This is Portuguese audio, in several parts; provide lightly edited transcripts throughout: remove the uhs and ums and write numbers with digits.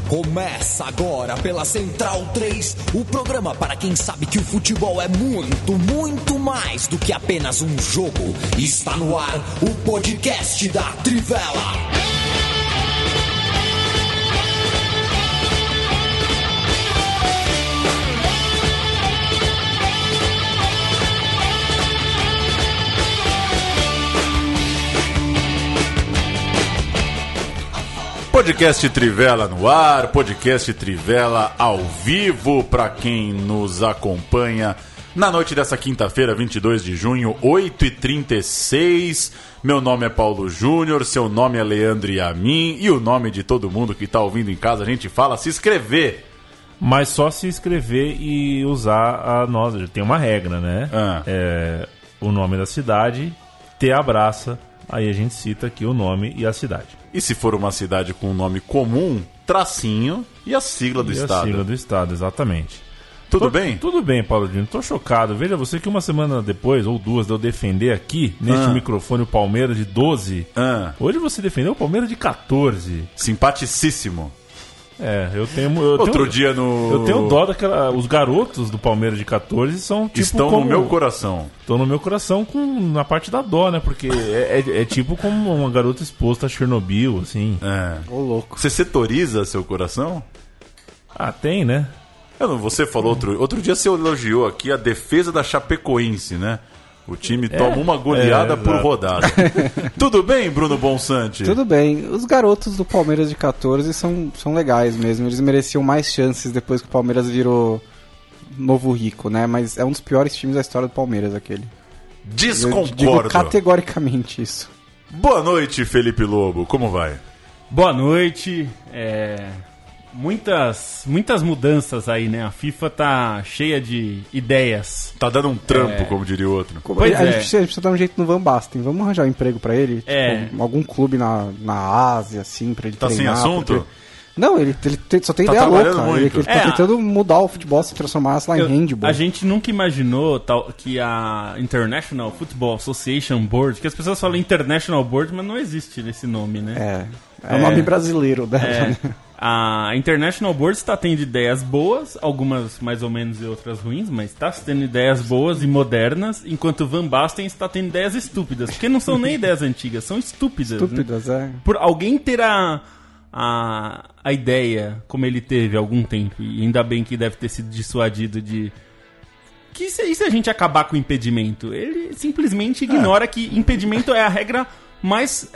Começa agora pela Central 3, o programa para quem sabe que o futebol é muito, muito mais do que apenas um jogo. Está no ar o podcast da Trivela. Podcast Trivela no ar, podcast Trivela ao vivo para quem nos acompanha na noite dessa quinta-feira, 22 de junho, 8h36. Meu nome é Paulo Júnior, seu nome é Leandro Yamin e o nome de todo mundo que está ouvindo em casa, a gente fala se inscrever. Mas só se inscrever e usar a nossa. Tem uma regra, né? O nome da cidade, te abraça. Aí a gente cita aqui o nome e a cidade. E se for uma cidade com um nome comum, tracinho e a sigla do estado. A sigla do estado, exatamente. Tudo bem? Tudo bem, Paulo Júnior. Tô chocado. Veja você que uma semana depois, ou duas, de eu defender aqui, neste microfone, o Palmeiras de 12. Hoje você defendeu o Palmeiras de 14. Simpaticíssimo. Eu tenho dó os garotos do Palmeiras de 14 são tipo estão no meu coração. Estão no meu coração na parte da dó, né? Porque é tipo como uma garota exposta a Chernobyl, assim. Ô, louco. Você setoriza seu coração? Tem, né? Você falou outro dia, você elogiou aqui a defesa da Chapecoense, né? O time toma uma goleada por rodada. Tudo bem, Bruno Bonsante? Tudo bem. Os garotos do Palmeiras de 14 são legais mesmo. Eles mereciam mais chances depois que o Palmeiras virou novo rico, né? Mas é um dos piores times da história do Palmeiras, aquele. Desconcordo. Eu digo categoricamente isso. Boa noite, Felipe Lobo. Como vai? Boa noite. Muitas mudanças aí, né? A FIFA tá cheia de ideias. Tá dando um trampo, como diria o outro. A gente precisa dar um jeito no Van Basten. Vamos arranjar um emprego pra ele? Tipo, algum clube na Ásia, assim, pra ele treinar. Tá sem assunto? Porque... Não, ele só tem ideia louca. Ele tá tentando mudar o futebol, se transformar lá em handball. A gente nunca imaginou que a International Football Association Board, que as pessoas falam International Board, mas não existe esse nome, né? É o nome brasileiro dela, né? A International Board está tendo ideias boas, algumas mais ou menos e outras ruins, mas está tendo ideias boas e modernas, enquanto o Van Basten está tendo ideias estúpidas, porque não são nem ideias antigas, são estúpidas. Estúpidas, né? Por alguém ter a ideia, como ele teve há algum tempo, e ainda bem que deve ter sido dissuadido de... E se a gente acabar com o impedimento? Ele simplesmente ignora que impedimento é a regra mais...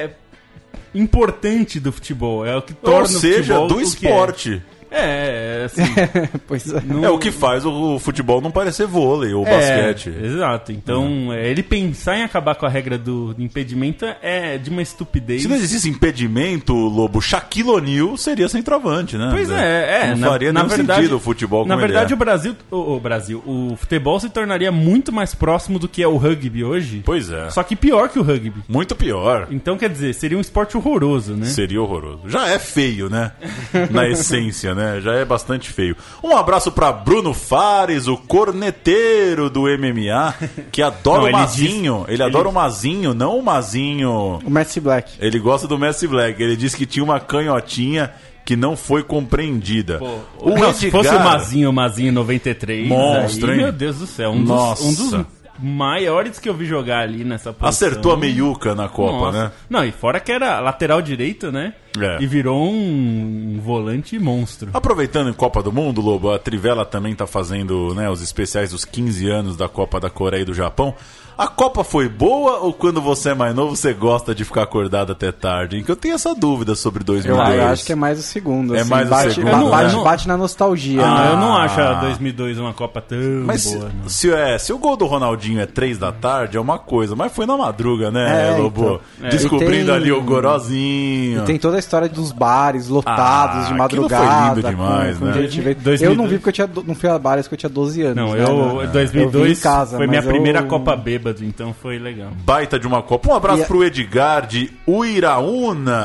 importante do futebol, é o que torna o futebol do esporte. Assim. Pois é. É o que faz o futebol não parecer vôlei ou basquete. Exato. Então, ele pensar em acabar com a regra do impedimento é de uma estupidez. Se não existisse impedimento, Lobo, Shaquille O'Neal seria centroavante, né? Pois não faria nenhum sentido o futebol como na verdade, ele o futebol se tornaria muito mais próximo do que é o rugby hoje. Pois é. Só que pior que o rugby. Muito pior. Então, quer dizer, seria um esporte horroroso, né? Seria horroroso. Já é feio, né? Na essência, né? Já é bastante feio. Um abraço pra Bruno Fares, o corneteiro do MMA, que adora o Mazinho. Ele adora o Mazinho, não o Mazinho... O Messi Black. Ele gosta do Messi Black. Ele disse que tinha uma canhotinha que não foi compreendida. Se fosse o Mazinho 93... Monstro, hein? Meu Deus do céu. Um dos maiores que eu vi jogar ali nessa posição. Acertou a meiuca na Copa, né? Não, e fora que era lateral direito, né? E virou um volante monstro. Aproveitando em Copa do Mundo, Lobo, a Trivela também tá fazendo, né, os especiais dos 15 anos da Copa da Coreia e do Japão. A Copa foi boa ou quando você é mais novo você gosta de ficar acordado até tarde? Que eu tenho essa dúvida sobre 2002. Eu acho que é mais o segundo. É mais o segundo. Bate na nostalgia. Eu não acho a 2002 uma Copa tão boa. Se o gol do Ronaldinho é 3 da tarde é uma coisa, mas foi na madruga, né, Lobo? Então, descobrindo ali o Gorozinho. E tem toda a história dos bares lotados de madrugada. Foi lindo demais, né? Eu não vi porque não fui a bares porque eu tinha 12 anos. Não, 2002 casa, foi minha primeira Copa bêbado, então foi legal. Baita de uma Copa. Um abraço pro Edgar de Uiraúna,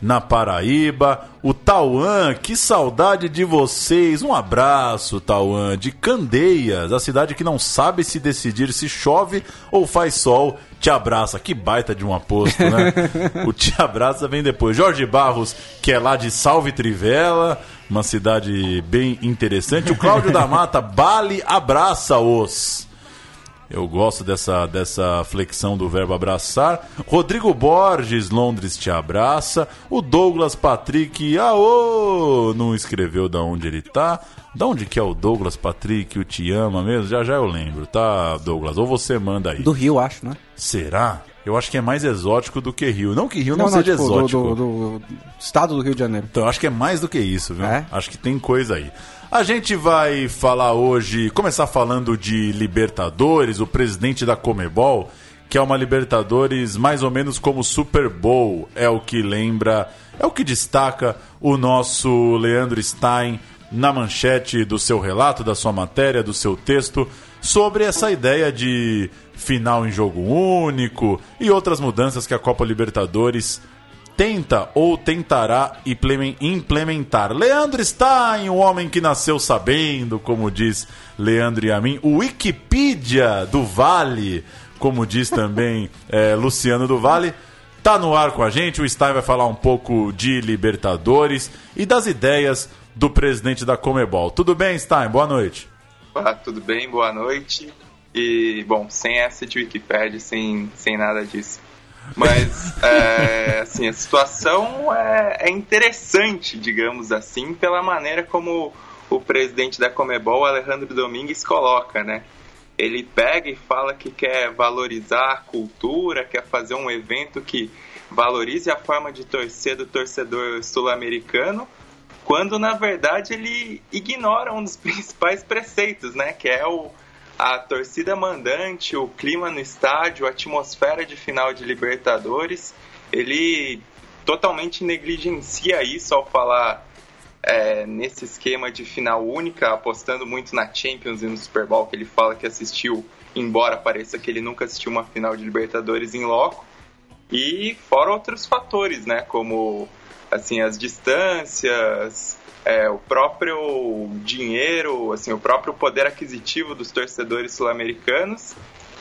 na Paraíba. O Tauan, que saudade de vocês. Um abraço, Tauan, de Candeias, a cidade que não sabe se decidir se chove ou faz sol. Te abraça, que baita de um aposto, né? O te abraça vem depois. Jorge Barros, que é lá de Salve Trivela, uma cidade bem interessante. O Cláudio da Mata, Bali abraça-os. Eu gosto dessa flexão do verbo abraçar. Rodrigo Borges, Londres te abraça. O Douglas Patrick, não escreveu de onde ele tá. Da onde que é o Douglas Patrick, o Te Ama mesmo? Já eu lembro, tá, Douglas? Ou você manda aí. Do Rio, acho, né? Será? Eu acho que é mais exótico do que Rio. Não que Rio não seja tipo, exótico. Do estado do Rio de Janeiro. Então eu acho que é mais do que isso, viu? Acho que tem coisa aí. A gente vai falar hoje, começar falando de Libertadores, o presidente da Comebol, que é uma Libertadores mais ou menos como Super Bowl, é o que lembra, é o que destaca o nosso Leandro Stein na manchete do seu relato, da sua matéria, do seu texto, sobre essa ideia de final em jogo único e outras mudanças que a Copa Libertadores tenta ou tentará implementar. Leandro Stein, o homem que nasceu sabendo, como diz Leandro e a mim, o Wikipedia do Vale, como diz também Luciano do Vale, tá no ar com a gente. O Stein vai falar um pouco de Libertadores e das ideias do presidente da Comebol. Tudo bem, Stein? Boa noite. Tudo bem, boa noite. E, bom, sem essa de Wikipedia, sem nada disso. Mas, assim, a situação é interessante, digamos assim, pela maneira como o presidente da Comebol, Alejandro Domingues, coloca, né? Ele pega e fala que quer valorizar a cultura, quer fazer um evento que valorize a forma de torcer do torcedor sul-americano, quando, na verdade, ele ignora um dos principais preceitos, né? Que é a torcida mandante, o clima no estádio, a atmosfera de final de Libertadores. Ele totalmente negligencia isso ao falar nesse esquema de final única, apostando muito na Champions e no Super Bowl, que ele fala que assistiu, embora pareça que ele nunca assistiu uma final de Libertadores em loco. E fora outros fatores, né, como assim, as distâncias, o próprio dinheiro, assim, o próprio poder aquisitivo dos torcedores sul-americanos,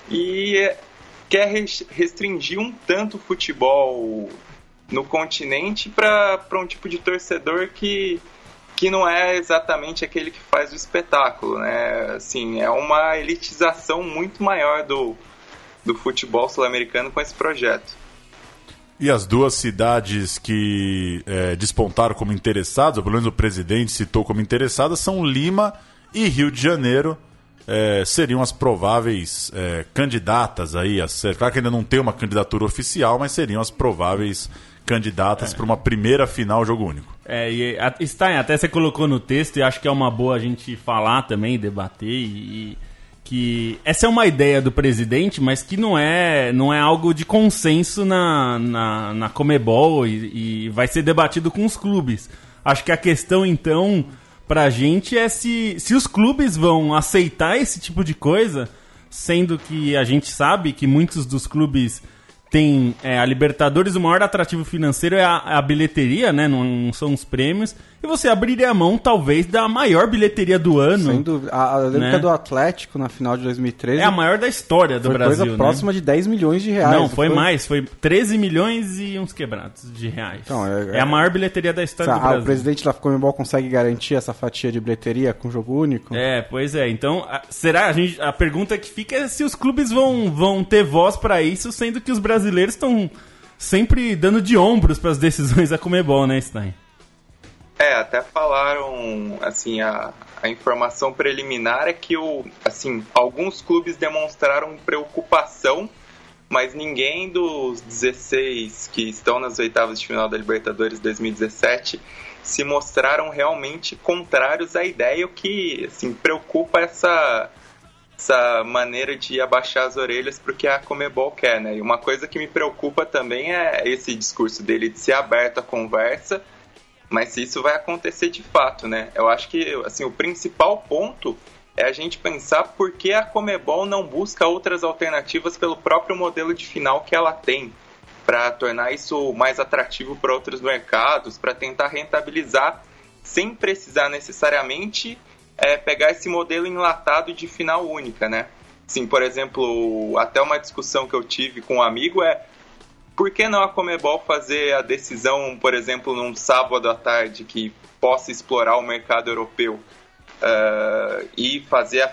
e quer restringir um tanto o futebol no continente para um tipo de torcedor que não é exatamente aquele que faz o espetáculo, né? Assim, é uma elitização muito maior do futebol sul-americano com esse projeto. E as duas cidades que despontaram como interessadas, ou pelo menos o presidente citou como interessadas, são Lima e Rio de Janeiro. Seriam as prováveis candidatas aí a ser. Claro que ainda não tem uma candidatura oficial, mas seriam as prováveis candidatas para uma primeira final jogo único. Stein, até você colocou no texto, e acho que é uma boa a gente falar também, debater, que essa é uma ideia do presidente, mas que não é algo de consenso na Comebol e vai ser debatido com os clubes. Acho que a questão, então, pra gente é se os clubes vão aceitar esse tipo de coisa, sendo que a gente sabe que muitos dos clubes têm a Libertadores, o maior atrativo financeiro é a bilheteria, né? Não são os prêmios. E você abriria a mão, talvez, da maior bilheteria do ano. Sem dúvida. A lembra do Atlético, na final de 2013... É a maior da história do Brasil, coisa próxima de 10 milhões de reais. Não, foi mais. Foi 13 milhões e uns quebrados de reais. Então, é a maior bilheteria da história do Brasil. O presidente da Comebol consegue garantir essa fatia de bilheteria com jogo único? Pois é. Então, será? A pergunta que fica é se os clubes vão ter voz para isso, sendo que os brasileiros estão sempre dando de ombros para as decisões da Comebol, né, Stein? Até falaram, assim, a informação preliminar é que alguns clubes demonstraram preocupação, mas ninguém dos 16 que estão nas oitavas de final da Libertadores 2017 se mostraram realmente contrários à ideia, o que, assim, preocupa essa maneira de abaixar as orelhas para o que a Comebol quer, né? E uma coisa que me preocupa também é esse discurso dele de ser aberto à conversa, mas se isso vai acontecer de fato, né? Eu acho que, assim, o principal ponto é a gente pensar por que a Comebol não busca outras alternativas pelo próprio modelo de final que ela tem. para tornar isso mais atrativo para outros mercados, para tentar rentabilizar sem precisar necessariamente pegar esse modelo enlatado de final única, né? Sim, por exemplo, até uma discussão que eu tive com um amigo por que não a Conmebol fazer a decisão, por exemplo, num sábado à tarde que possa explorar o mercado europeu e fazer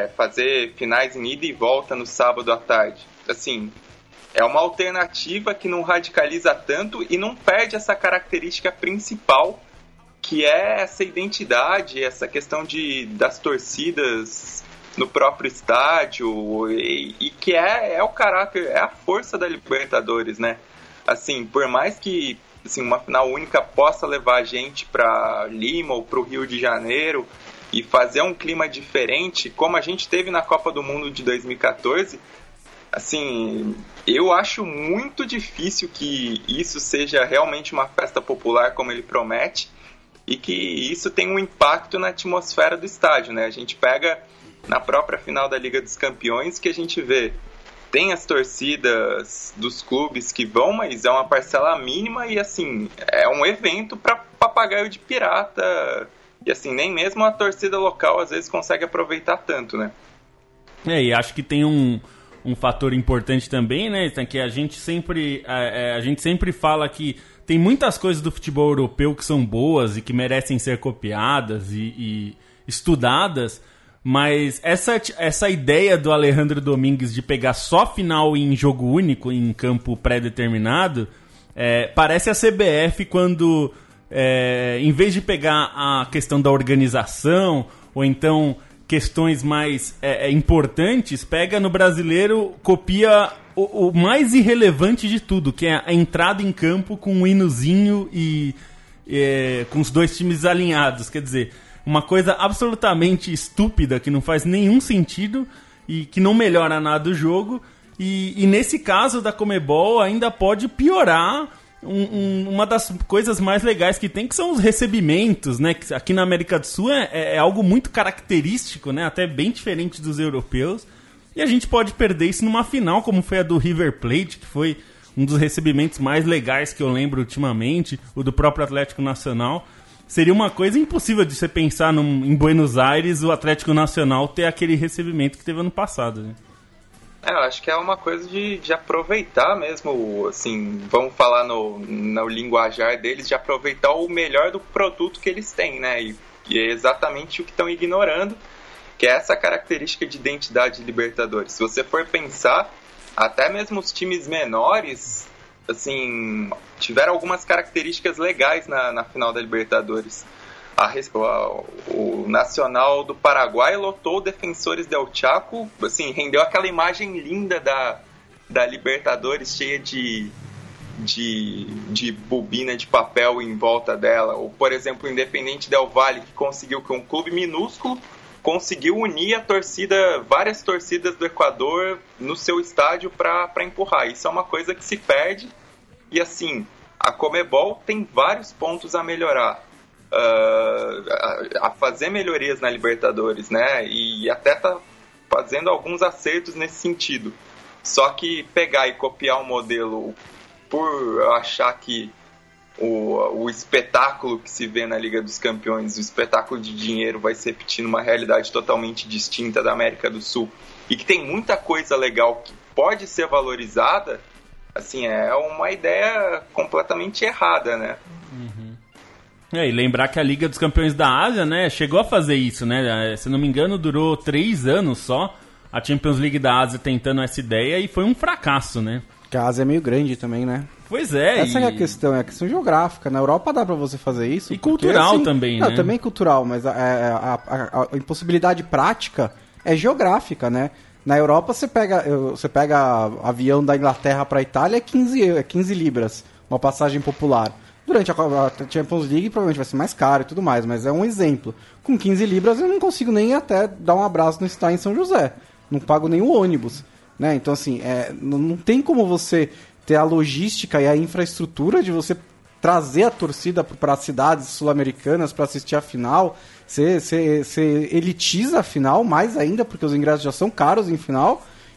finais em ida e volta no sábado à tarde? Assim, é uma alternativa que não radicaliza tanto e não perde essa característica principal, que é essa identidade, essa questão das torcidas no próprio estádio, e que é o caráter, é a força da Libertadores, né? Assim, por mais que assim, uma final única possa levar a gente para Lima ou para o Rio de Janeiro e fazer um clima diferente, como a gente teve na Copa do Mundo de 2014, assim, eu acho muito difícil que isso seja realmente uma festa popular como ele promete, e que isso tem um impacto na atmosfera do estádio, né? A gente pega na própria final da Liga dos Campeões que a gente vê, tem as torcidas dos clubes que vão, mas é uma parcela mínima e, assim, é um evento para papagaio de pirata. E, assim, nem mesmo a torcida local às vezes consegue aproveitar tanto, né? E acho que tem um fator importante também, né? Que a gente sempre fala que tem muitas coisas do futebol europeu que são boas e que merecem ser copiadas e estudadas, mas essa ideia do Alejandro Domingues de pegar só final em jogo único, em campo pré-determinado, parece a CBF quando, em vez de pegar a questão da organização, ou então questões mais importantes, pega no brasileiro, copia o mais irrelevante de tudo, que é a entrada em campo com um hinozinho e com os dois times alinhados. Quer dizer, uma coisa absolutamente estúpida, que não faz nenhum sentido e que não melhora nada o jogo. E nesse caso da Conmebol ainda pode piorar uma das coisas mais legais que tem, que são os recebimentos, né? Que aqui na América do Sul é algo muito característico, né? Até bem diferente dos europeus. E a gente pode perder isso numa final, como foi a do River Plate, que foi um dos recebimentos mais legais que eu lembro ultimamente, o do próprio Atlético Nacional. Seria uma coisa impossível de você pensar em Buenos Aires, o Atlético Nacional ter aquele recebimento que teve ano passado, né? Eu acho que é uma coisa de aproveitar mesmo, assim, vamos falar no linguajar deles, de aproveitar o melhor do produto que eles têm, né? E é exatamente o que estão ignorando, que é essa característica de identidade de Libertadores. Se você for pensar, até mesmo os times menores, assim, tiveram algumas características legais na final da Libertadores. O Nacional do Paraguai lotou Defensores del Chaco, assim, rendeu aquela imagem linda da Libertadores cheia de bobina de papel em volta dela. Ou, por exemplo, o Independente del Valle, que conseguiu que um clube minúsculo conseguiu unir várias torcidas do Equador no seu estádio para empurrar. Isso é uma coisa que se perde. E assim, a Conmebol tem vários pontos a melhorar, a fazer melhorias na Libertadores, né? E até tá fazendo alguns acertos nesse sentido. Só que pegar e copiar um modelo por achar que o espetáculo que se vê na Liga dos Campeões, o espetáculo de dinheiro, vai se repetir numa realidade totalmente distinta da América do Sul, e que tem muita coisa legal que pode ser valorizada, assim, é uma ideia completamente errada, né? Uhum. E lembrar que a Liga dos Campeões da Ásia, né, chegou a fazer isso, né? Se não me engano, durou 3 anos só, a Champions League da Ásia tentando essa ideia, e foi um fracasso, né? Porque a Ásia é meio grande também, né? Pois é. Essa é a questão geográfica. Na Europa dá pra você fazer isso. E cultural assim, também, né? Também cultural, mas a impossibilidade prática é geográfica, né? Na Europa você pega avião da Inglaterra pra Itália, é 15 libras, uma passagem popular. Durante a Champions League provavelmente vai ser mais caro e tudo mais, mas é um exemplo. Com 15 libras eu não consigo nem até dar um abraço no estádio em São José. Não pago nem o ônibus, né? Então assim, não tem como você ter a logística e a infraestrutura de você trazer a torcida para as cidades sul-americanas para assistir a final. Você elitiza a final mais ainda, porque os ingressos já são caros em final.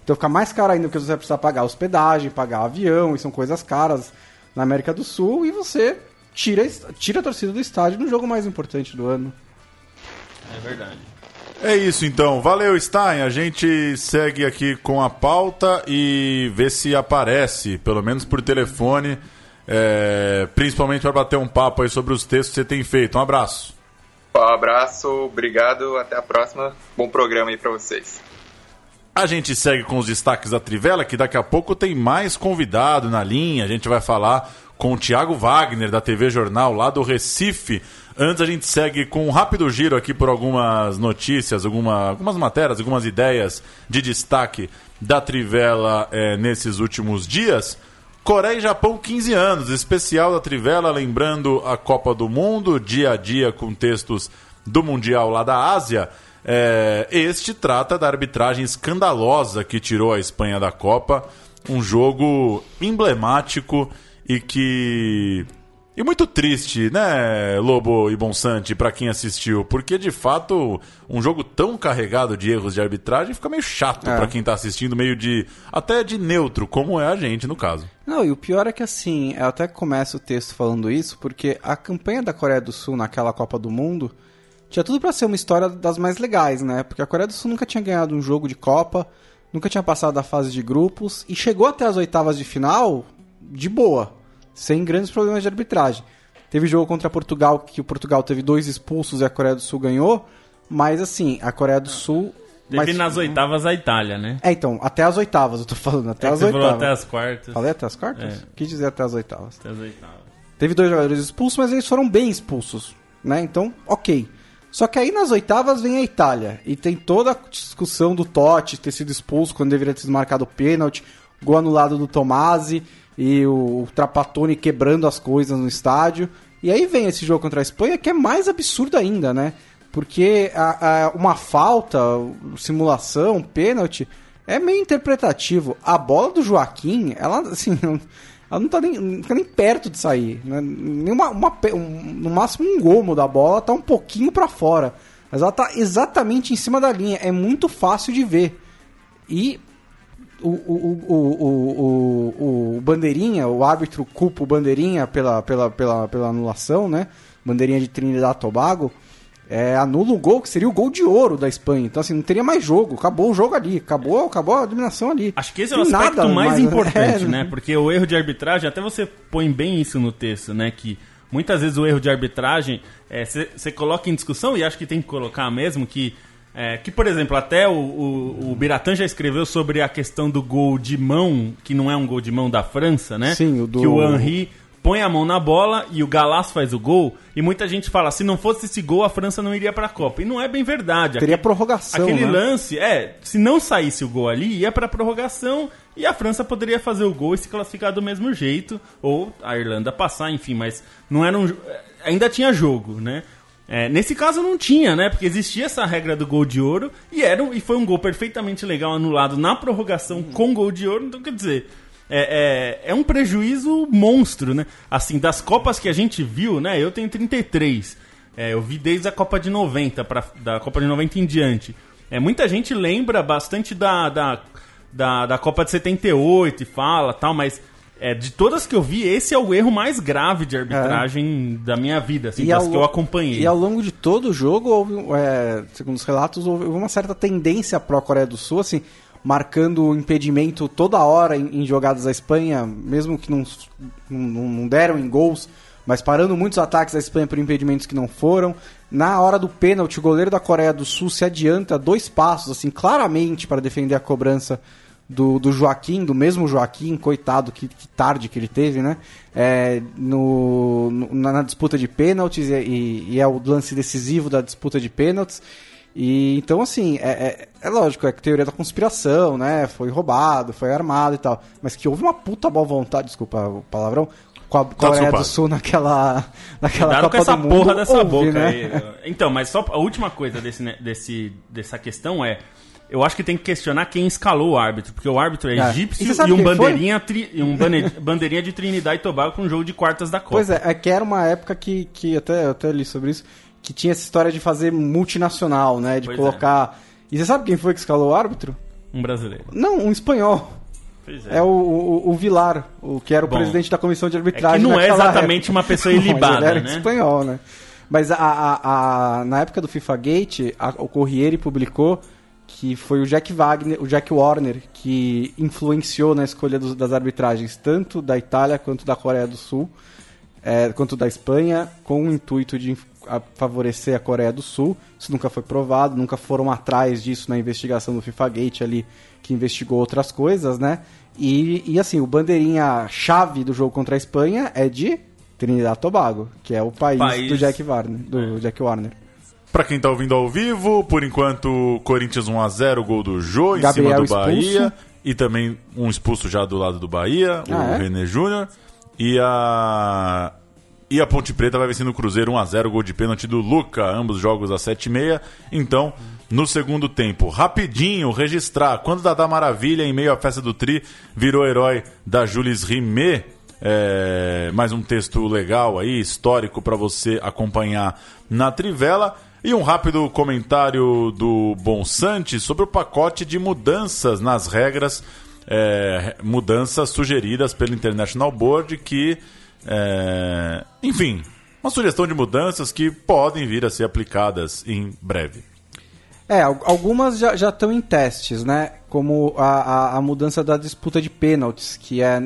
Então fica mais caro ainda, porque você vai precisar pagar hospedagem, pagar avião, e são coisas caras na América do Sul, e você tira a torcida do estádio no jogo mais importante do ano. É verdade. É isso então, valeu Stein, a gente segue aqui com a pauta e vê se aparece, pelo menos por telefone, principalmente para bater um papo aí sobre os textos que você tem feito. Um abraço. Um abraço, obrigado, até a próxima, bom programa aí para vocês. A gente segue com os destaques da Trivela, que daqui a pouco tem mais convidado na linha, a gente vai falar com o Thiago Wagner da TV Jornal lá do Recife. Antes a gente segue com um rápido giro aqui por algumas notícias, algumas matérias, algumas ideias de destaque da Trivela nesses últimos dias. Coreia e Japão, 15 anos, especial da Trivela, lembrando a Copa do Mundo, dia a dia com textos do Mundial lá da Ásia. Este trata da arbitragem escandalosa que tirou a Espanha da Copa, um jogo emblemático e muito triste, né, Lobo e Bonsante, pra quem assistiu, porque de fato um jogo tão carregado de erros de arbitragem fica meio chato pra quem tá assistindo, meio até de neutro, como é a gente no caso. Não, e o pior é que assim, eu até começo o texto falando isso, porque a campanha da Coreia do Sul naquela Copa do Mundo tinha tudo pra ser uma história das mais legais, né, porque a Coreia do Sul nunca tinha ganhado um jogo de Copa, nunca tinha passado da fase de grupos, e chegou até as oitavas de final de boa, sem grandes problemas de arbitragem. Teve jogo contra Portugal, que o Portugal teve 2 expulsos e a Coreia do Sul ganhou, mas assim, a Coreia do Sul... Teve nas oitavas a Itália, né? Então, até as oitavas, eu tô falando, até as oitavas. Você falou até as quartas. Falei até as quartas? Quis dizer até as oitavas. Até as oitavas. Teve 2 jogadores expulsos, mas eles foram bem expulsos, né? Então, ok. Só que aí nas oitavas vem a Itália, e tem toda a discussão do Totti ter sido expulso quando deveria ter sido marcado o pênalti, gol anulado do Tomasi, e o Trapattoni quebrando as coisas no estádio. E aí vem esse jogo contra a Espanha, que é mais absurdo ainda, né? Porque uma falta, simulação, pênalti, é meio interpretativo. A bola do Joaquim, ela assim, ela não tá nem perto de sair, né? No máximo um gomo da bola tá um pouquinho pra fora. Mas ela tá exatamente em cima da linha. É muito fácil de ver. E o Bandeirinha, o árbitro culpa o Bandeirinha pela anulação, né? Bandeirinha de Trinidad e Tobago, anula o gol, que seria o gol de ouro da Espanha. Então, assim, não teria mais jogo. Acabou o jogo ali. Acabou a eliminação ali. Acho que esse é o aspecto mais importante, né? Porque o erro de arbitragem, até você põe bem isso no texto, né? Que muitas vezes o erro de arbitragem você coloca em discussão, e acho que tem que colocar mesmo, que, por exemplo, até o Biratan já escreveu sobre a questão do gol de mão, que não é um gol de mão da França, né? Sim, que o Henry põe a mão na bola e o Galás faz o gol, e muita gente fala, se não fosse esse gol, a França não iria pra Copa. E não é bem verdade. Teria prorrogação, aquele né? lance, se não saísse o gol ali, ia pra prorrogação, e a França poderia fazer o gol e se classificar do mesmo jeito, ou a Irlanda passar, enfim, mas não era ainda tinha jogo, né? Nesse caso não tinha, né? Porque existia essa regra do gol de ouro, e foi um gol perfeitamente legal anulado na prorrogação com gol de ouro. Então, quer dizer, é um prejuízo monstro, né? Assim, das Copas que a gente viu, né? Eu tenho 33. Eu vi desde a Copa de 90, da Copa de 90 em diante. Muita gente lembra bastante da Copa de 78 e fala tal, mas de todas que eu vi, esse é o erro mais grave de arbitragem da minha vida, assim, das que eu acompanhei. E ao longo de todo o jogo, houve, segundo os relatos, houve uma certa tendência pró-Coreia do Sul, assim, marcando impedimento toda hora em jogadas da Espanha, mesmo que não deram em gols, mas parando muitos ataques da Espanha por impedimentos que não foram. Na hora do pênalti, o goleiro da Coreia do Sul se adianta 2 passos, assim, claramente para defender a cobrança do Joaquim, do mesmo Joaquim, coitado, que tarde que ele teve, né? Na disputa de pênaltis, e é o lance decisivo da disputa de pênaltis. E então, assim, é lógico, teoria da conspiração, né? Foi roubado, foi armado e tal. Mas que houve uma puta boa vontade, desculpa o palavrão, com a Coreia do Sul naquela Copa com essa do Mundo, porra dessa boca, né? aí. Então, mas só a última coisa dessa questão eu acho que tem que questionar quem escalou o árbitro, porque o árbitro é egípcio e um bandeirinha de Trinidad e Tobago com um jogo de quartas da Copa. Pois é que era uma época que eu até li sobre isso, que tinha essa história de fazer multinacional, né? De colocar... E você sabe quem foi que escalou o árbitro? Um brasileiro. Não, um espanhol. É o Vilar, que era o presidente da comissão de arbitragem. Que não é exatamente uma pessoa ilibada, ele era né? espanhol, né? Mas na época do FIFA Gate, o Corriere publicou que foi o Jack Warner, que influenciou na escolha das arbitragens, tanto da Itália quanto da Coreia do Sul, quanto da Espanha, com o intuito de favorecer a Coreia do Sul. Isso nunca foi provado, nunca foram atrás disso na investigação do FIFA Gate ali, que investigou outras coisas, né? E assim, o bandeirinha-chave do jogo contra a Espanha é de Trinidad e Tobago, que é o país do Jack Warner. Pra quem tá ouvindo ao vivo, por enquanto, Corinthians 1-0, gol do Jô, em Gabriel cima do Bahia. Expulso. E também um expulso já do lado do Bahia, o René Júnior. E a Ponte Preta vai vencendo o Cruzeiro 1-0, gol de pênalti do Luca, ambos jogos às 7h30. Então, no segundo tempo, rapidinho, registrar, quando Dadá Maravilha, em meio à festa do Tri, virou herói da Jules Rimet. Mais um texto legal aí, histórico, para você acompanhar na Trivela. E um rápido comentário do Bonsante sobre o pacote de mudanças nas regras, mudanças sugeridas pelo International Board, que, enfim, uma sugestão de mudanças que podem vir a ser aplicadas em breve. Algumas já estão em testes, né? Como a mudança da disputa de pênaltis, que é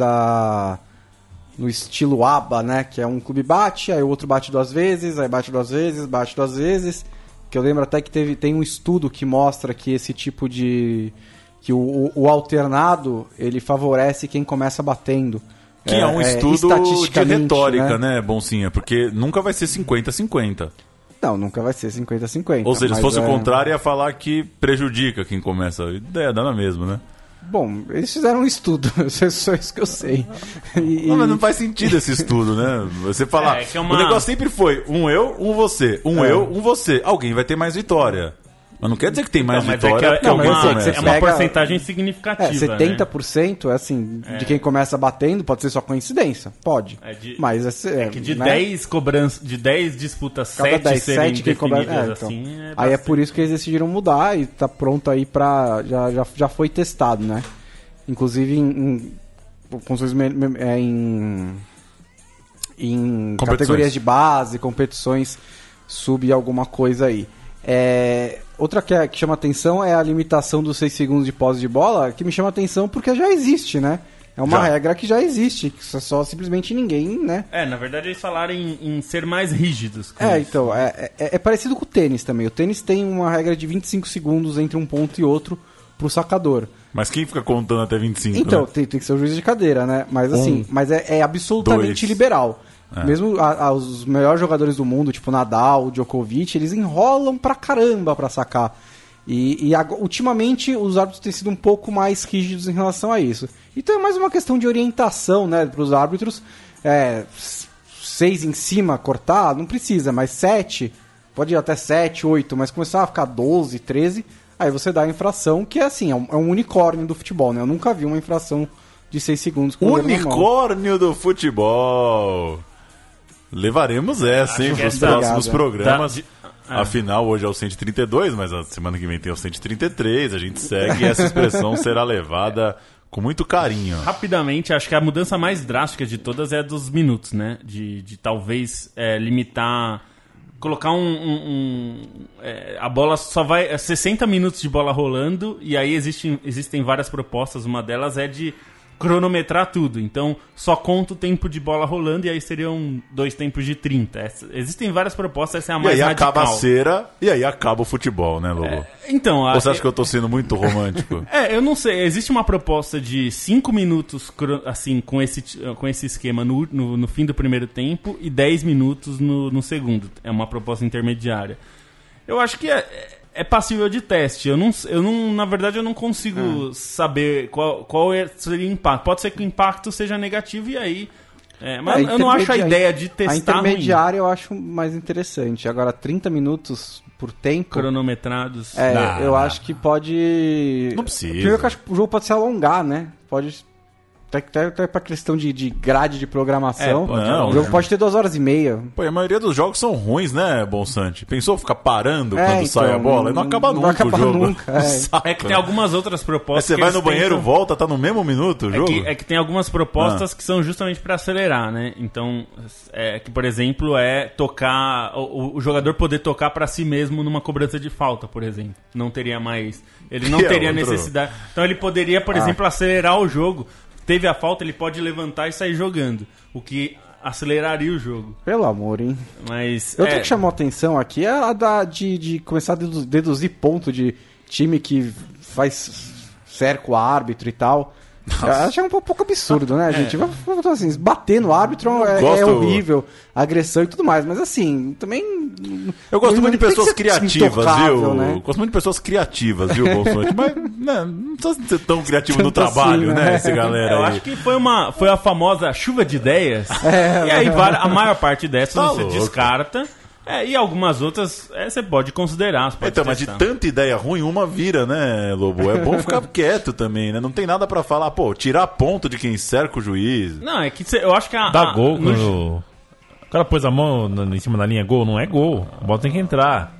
no estilo ABA, né? Que é um clube bate, aí o outro bate 2 vezes, aí bate 2 vezes, bate 2 vezes. Que eu lembro até que tem um estudo que mostra que esse tipo de... que o alternado, ele favorece quem começa batendo. Que é um estudo de retórica, né, Boncinha? Porque nunca vai ser 50-50. Não, nunca vai ser 50-50. Ou seja, se fosse o contrário, ia falar que prejudica quem começa. Ideia dá na mesma, né? Bom, eles fizeram um estudo, só isso que eu sei. Mas não faz sentido esse estudo, né? Você falar, o negócio sempre foi um eu, um você, eu, um você. Alguém vai ter mais vitória. Mas não quer dizer que tem mais vitória. É uma porcentagem significativa. 70% né? Assim, de quem começa batendo, pode ser só coincidência. Pode. Mas que de 10 cobranças, de 10 disputas, 7 serem definidas assim. Aí é por isso que eles decidiram mudar e tá pronto aí pra. Já foi testado, né? Inclusive em categorias de base, competições sub alguma coisa aí. Outra que chama atenção é a limitação dos 6 segundos de posse de bola, que me chama atenção porque já existe, né? É uma regra que já existe, que só simplesmente ninguém, né? Na verdade eles falaram em ser mais rígidos. Então, é parecido com o tênis também. O tênis tem uma regra de 25 segundos entre um ponto e outro pro sacador. Mas quem fica contando até 25? Então, né? tem que ser o juiz de cadeira, né? Mas assim, é absolutamente liberal. Mesmo os melhores jogadores do mundo, tipo Nadal, Djokovic, eles enrolam pra caramba pra sacar. Ultimamente os árbitros têm sido um pouco mais rígidos em relação a isso. Então é mais uma questão de orientação, né, pros árbitros. 6 em cima, cortar, não precisa, mas 7, pode ir até 7, 8, mas começar a ficar 12, 13, aí você dá a infração, que é assim, é um unicórnio do futebol, né? Eu nunca vi uma infração de 6 segundos. Unicórnio do futebol! Levaremos essa, hein, nos próximos programas. Afinal, hoje é o 132, mas a semana que vem tem o 133. A gente segue e essa expressão será levada com muito carinho. Rapidamente, acho que a mudança mais drástica de todas é a dos minutos, né? De talvez limitar... Colocar a bola só vai... 60 minutos de bola rolando, e aí existem várias propostas. Uma delas é de cronometrar tudo. Então, só conta o tempo de bola rolando, e aí seriam 2 tempos de 30. Existem várias propostas, essa é a mais radical. Acaba a cera, e aí acaba o futebol, né, Lobo? Ou você acha que eu tô sendo muito romântico? Eu não sei. Existe uma proposta de 5 minutos, assim, com esse esquema no fim do primeiro tempo, e 10 minutos no segundo. É uma proposta intermediária. Eu acho que é passível de teste. Na verdade, eu não consigo saber qual seria o impacto. Pode ser que o impacto seja negativo, e aí... mas eu não acho a ideia de testar. A intermediária eu acho mais interessante. Agora, 30 minutos por tempo... cronometrados. Eu acho que pode... Não precisa. Primeiro que eu acho que o jogo pode se alongar, né? Pode Até pra questão de grade de programação. O jogo pode ter 2h30. Pô, a maioria dos jogos são ruins, né, Bonsante? Pensou ficar parando quando sai a bola? Não acaba nunca o jogo. Nunca, é que tem algumas outras propostas. Aí você vai no banheiro, volta, tá no mesmo minuto o jogo? É que tem algumas propostas que são justamente pra acelerar, né? Então, que por exemplo, tocar. O jogador poder tocar pra si mesmo numa cobrança de falta, por exemplo. Não teria mais. Ele não teria necessidade. Então ele poderia, por exemplo, acelerar o jogo. Teve a falta, ele pode levantar e sair jogando. O que aceleraria o jogo. Pelo amor, hein? Mas outra que chamou a atenção aqui é a de começar a deduzir ponto de time que faz cerca o árbitro e tal. Eu acho um pouco absurdo, né, gente? Assim, bater no árbitro é horrível, agressão e tudo mais, mas assim, também... Eu gosto muito de pessoas criativas, viu? Né? Gosto muito de pessoas criativas, viu, Bolsonaro? Mas não precisa ser tão criativo no trabalho, assim, né, essa galera aí. Eu acho que foi a famosa chuva de ideias, e aí a maior parte dessas você descarta. E algumas outras você pode considerar. Então, mas de tanta ideia ruim, uma vira, né, Lobo? É bom ficar quieto também, né? Não tem nada pra falar, tirar ponto de quem cerca o juiz. Não, é que eu acho que dá gol quando o cara pôs a mão em cima da linha, gol, não é gol. A bola tem que entrar.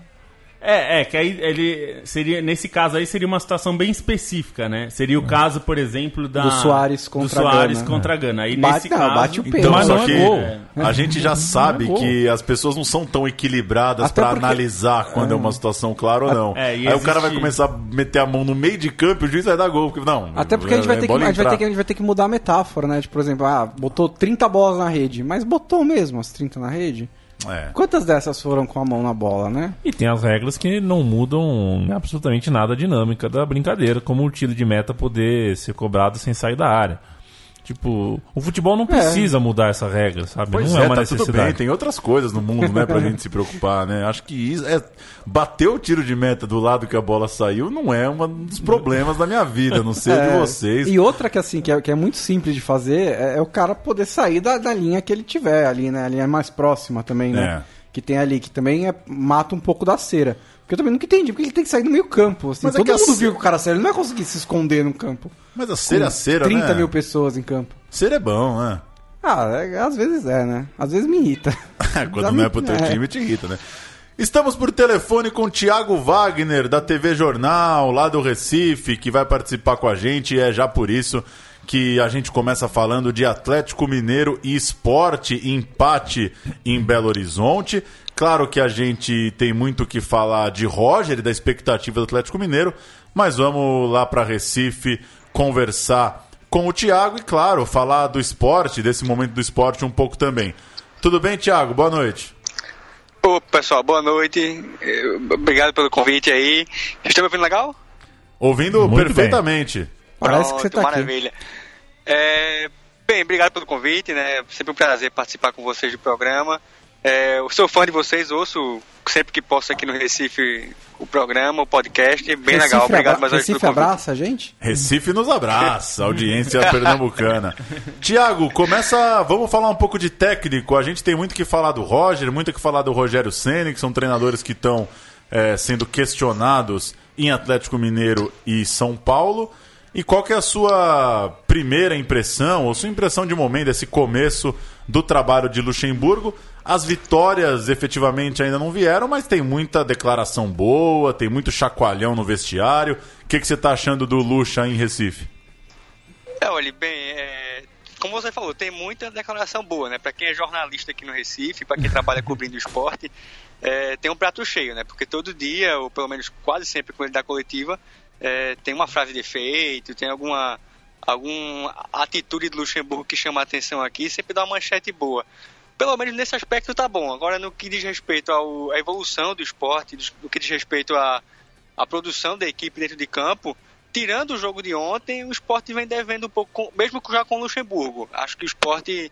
Que aí ele seria, nesse caso aí, seria uma situação bem específica, né? Seria o caso, por exemplo, do Soares contra a Gana. Aí nesse caso, bate o pé. Então, mas só que a gente já sabe que as pessoas não são tão equilibradas pra analisar quando é uma situação clara ou não. Aí o cara vai começar a meter a mão no meio de campo e o juiz vai dar gol. Até porque a gente vai ter que mudar a metáfora, né? Por exemplo, botou 30 bolas na rede, mas botou mesmo as 30 na rede? Quantas dessas foram com a mão na bola, né? E tem as regras que não mudam absolutamente nada a dinâmica da brincadeira, como o tiro de meta poder ser cobrado sem sair da área. Tipo, o futebol não precisa mudar essa regra, sabe? Pois não é uma tá necessidade. Tudo bem, tem outras coisas no mundo, né, pra gente se preocupar, né? Acho que isso bater o tiro de meta do lado que a bola saiu não é um dos problemas da minha vida, não sei de vocês. E outra que assim, que é muito simples de fazer, é o cara poder sair da linha que ele tiver ali, né? A linha mais próxima também, né? Que tem ali, que também mata um pouco da cera. Porque eu também nunca entendi, porque ele tem que sair no meio campo. Assim, todo mundo viu que o cara saiu, ele não vai conseguir se esconder no campo. Mas a cera, 30 mil pessoas em campo. Cera é bom, né? Às vezes né? Às vezes me irrita. Quando não é pro teu time, te irrita, né? Estamos por telefone com o Thiago Wagner, da TV Jornal, lá do Recife, que vai participar com a gente, e é já por isso que a gente começa falando de Atlético Mineiro e Sport, empate em Belo Horizonte. Claro que a gente tem muito o que falar de Roger e da expectativa do Atlético Mineiro, mas vamos lá para Recife conversar com o Thiago e, claro, falar do esporte, desse momento do esporte um pouco também. Tudo bem, Thiago? Boa noite. Ô, pessoal, boa noite. Obrigado pelo convite aí. Vocês estão me ouvindo legal? Ouvindo muito perfeitamente. Bem. Parece que você tá maravilha. Bem, obrigado pelo convite, né? Sempre um prazer participar com vocês do programa. Eu sou fã de vocês, ouço sempre que posso aqui no Recife o programa, o podcast, bem Recife legal. Obrigado mais uma vez pelo convite. Recife abraça a gente? Recife nos abraça, audiência pernambucana. Tiago, vamos falar um pouco de técnico. A gente tem muito que falar do Roger, muito que falar do Rogério Ceni, que são treinadores que estão sendo questionados em Atlético Mineiro e São Paulo. E qual que é a sua primeira impressão, ou sua impressão de momento desse começo do trabalho de Luxemburgo? As vitórias efetivamente ainda não vieram, mas tem muita declaração boa, tem muito chacoalhão no vestiário. O que você está achando do Luxa em Recife? Olha, bem, como você falou, tem muita declaração boa, né? Para quem é jornalista aqui no Recife, para quem trabalha cobrindo o esporte, tem um prato cheio, né? Porque todo dia, ou pelo menos quase sempre quando ele dá coletiva, tem uma frase de efeito, tem alguma atitude de Luxemburgo que chama a atenção aqui, sempre dá uma manchete boa. Pelo menos nesse aspecto tá bom. Agora, no que diz respeito à evolução do esporte, no que diz respeito à produção da equipe dentro de campo, tirando o jogo de ontem, o esporte vem devendo um pouco, mesmo já com o Luxemburgo. Acho que o esporte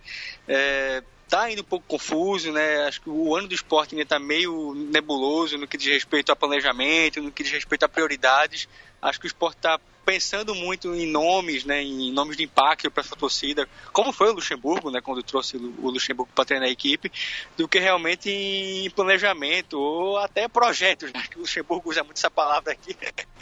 tá indo um pouco confuso, né? Acho que o ano do esporte ainda tá meio nebuloso no que diz respeito a planejamento, no que diz respeito a prioridades. Acho que o Sport está pensando muito em nomes, né, em nomes de impacto para essa torcida, como foi o Luxemburgo, né, quando trouxe o Luxemburgo para treinar a equipe, do que realmente em planejamento ou até projetos, né, que o Luxemburgo usa muito essa palavra aqui.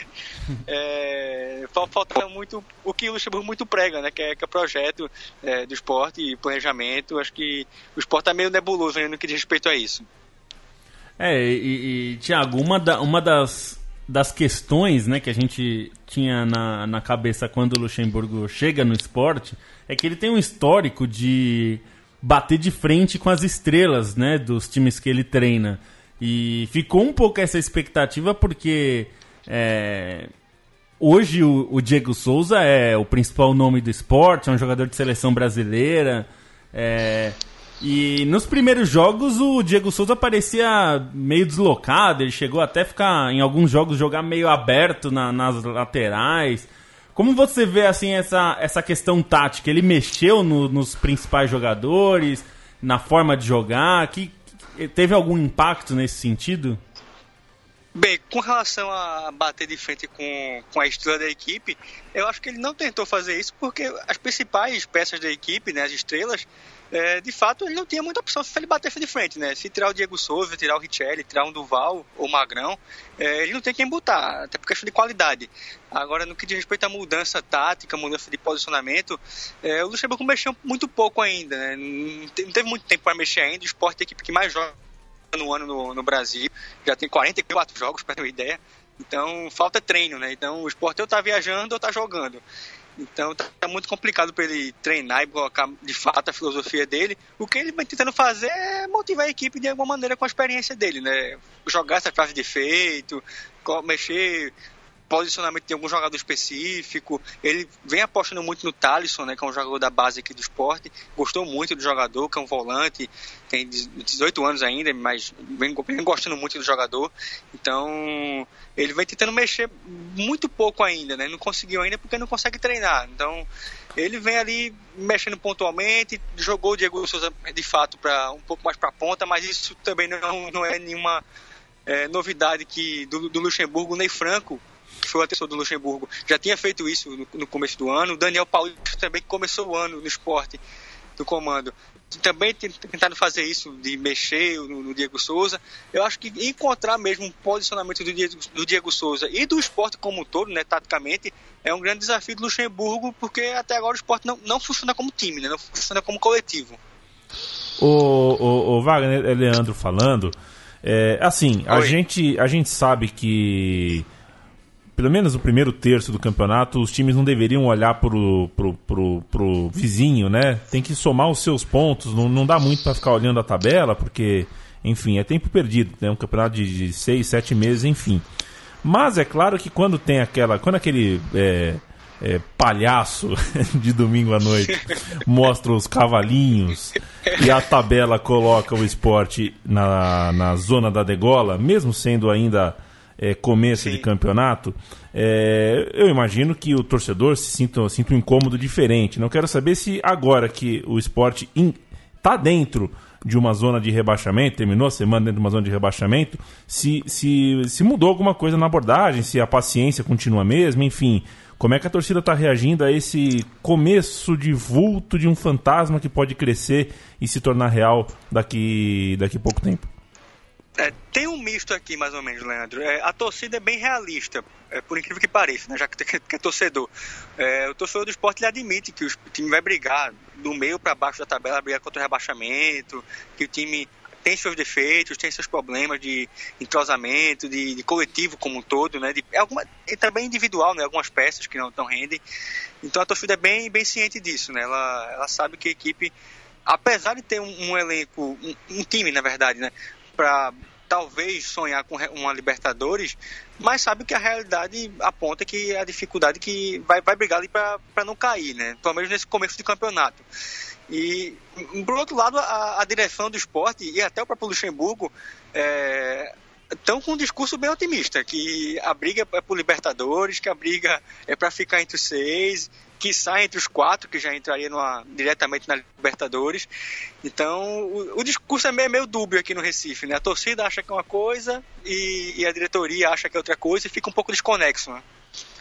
Falta muito o que o Luxemburgo muito prega, né, que é projeto do Sport e planejamento. Acho que o Sport está meio nebuloso, né, no que diz respeito a isso. Thiago, uma das questões, né, que a gente tinha na cabeça quando o Luxemburgo chega no Sport é que ele tem um histórico de bater de frente com as estrelas, né, dos times que ele treina. E ficou um pouco essa expectativa porque hoje o Diego Souza é o principal nome do Sport, é um jogador de seleção brasileira. E nos primeiros jogos o Diego Souza parecia meio deslocado, ele chegou até a ficar, em alguns jogos, jogar meio aberto nas laterais. Como você vê assim, essa questão tática? Ele mexeu nos principais jogadores, na forma de jogar? Teve algum impacto nesse sentido? Bem, com relação a bater de frente com a estrela da equipe, eu acho que ele não tentou fazer isso porque as principais peças da equipe, né, as estrelas, de fato ele não tinha muita opção se ele bater de frente, né? Se tirar o Diego Souza, tirar o Richelli, tirar um Duval ou o Magrão, ele não tem quem botar, até por questão de qualidade. Agora, no que diz respeito à mudança tática, mudança de posicionamento, o Luxemburgo mexeu muito pouco ainda, né? Não teve muito tempo para mexer ainda. O Sport é a equipe que mais joga no ano no Brasil, já tem 44 jogos, para ter uma ideia. Então falta treino, né? Então o Sport ou tá viajando ou tá jogando. Então tá muito complicado para ele treinar e colocar de fato a filosofia dele. O que ele vai tentando fazer é motivar a equipe de alguma maneira com a experiência dele, né? Jogar essa frase de efeito, mexer posicionamento de algum jogador específico. Ele vem apostando muito no Thalisson, né, que é um jogador da base aqui do Sport. Gostou muito do jogador, que é um volante, tem 18 anos ainda, mas vem gostando muito do jogador. Então ele vem tentando mexer muito pouco ainda, né? Não conseguiu ainda porque não consegue treinar. Então ele vem ali mexendo pontualmente, jogou o Diego Souza de fato um pouco mais para a ponta, mas isso também não é nenhuma novidade do Luxemburgo. Ney Franco, que foi o antecessor do Luxemburgo, já tinha feito isso no começo do ano. O Daniel Paulista também, que começou o ano no Sport, no comando, também tentando fazer isso, de mexer no Diego Souza. Eu acho que encontrar mesmo um posicionamento do Diego Souza e do Sport como um todo, né, taticamente, é um grande desafio do Luxemburgo, porque até agora o Sport não funciona como time, né, não funciona como coletivo. O Wagner, Leandro falando, assim, a gente sabe que pelo menos no primeiro terço do campeonato, os times não deveriam olhar pro vizinho, né? Tem que somar os seus pontos, não dá muito para ficar olhando a tabela, porque, enfim, é tempo perdido, né? Um campeonato de 6, 7 meses, enfim. Mas é claro que quando aquele palhaço de domingo à noite mostra os cavalinhos e a tabela coloca o Sport na zona da degola, mesmo sendo ainda começo de campeonato, eu imagino que o torcedor se sinta um incômodo diferente. Não quero saber se agora que o Sport está dentro de uma zona de rebaixamento, terminou a semana dentro de uma zona de rebaixamento, se mudou alguma coisa na abordagem, se a paciência continua a mesma, enfim. Como é que a torcida está reagindo a esse começo de vulto de um fantasma que pode crescer e se tornar real daqui a pouco tempo? Tem um misto aqui, mais ou menos, Leandro. A torcida é bem realista, por incrível que pareça, né? Já que é torcedor. O torcedor do Sport ele admite que o time vai brigar do meio para baixo da tabela, brigar contra o rebaixamento, que o time tem seus defeitos, tem seus problemas de entrosamento, de coletivo como um todo, né? E também individual, né? Algumas peças que não rendem. Então a torcida é bem ciente disso, né? Ela sabe que a equipe, apesar de ter um elenco, um time, na verdade, né? Para talvez sonhar com uma Libertadores, mas sabe que a realidade aponta que a dificuldade que vai brigar ali para não cair, né? Pelo menos nesse começo de campeonato. E, por outro lado, a direção do Sport e até o próprio Luxemburgo estão com um discurso bem otimista, que a briga é por Libertadores, que a briga é para ficar entre os 6, que sai entre os 4, que já entraria diretamente na Libertadores. Então, o discurso é meio dúbio aqui no Recife, né? A torcida acha que é uma coisa e a diretoria acha que é outra coisa e fica um pouco desconexo, né?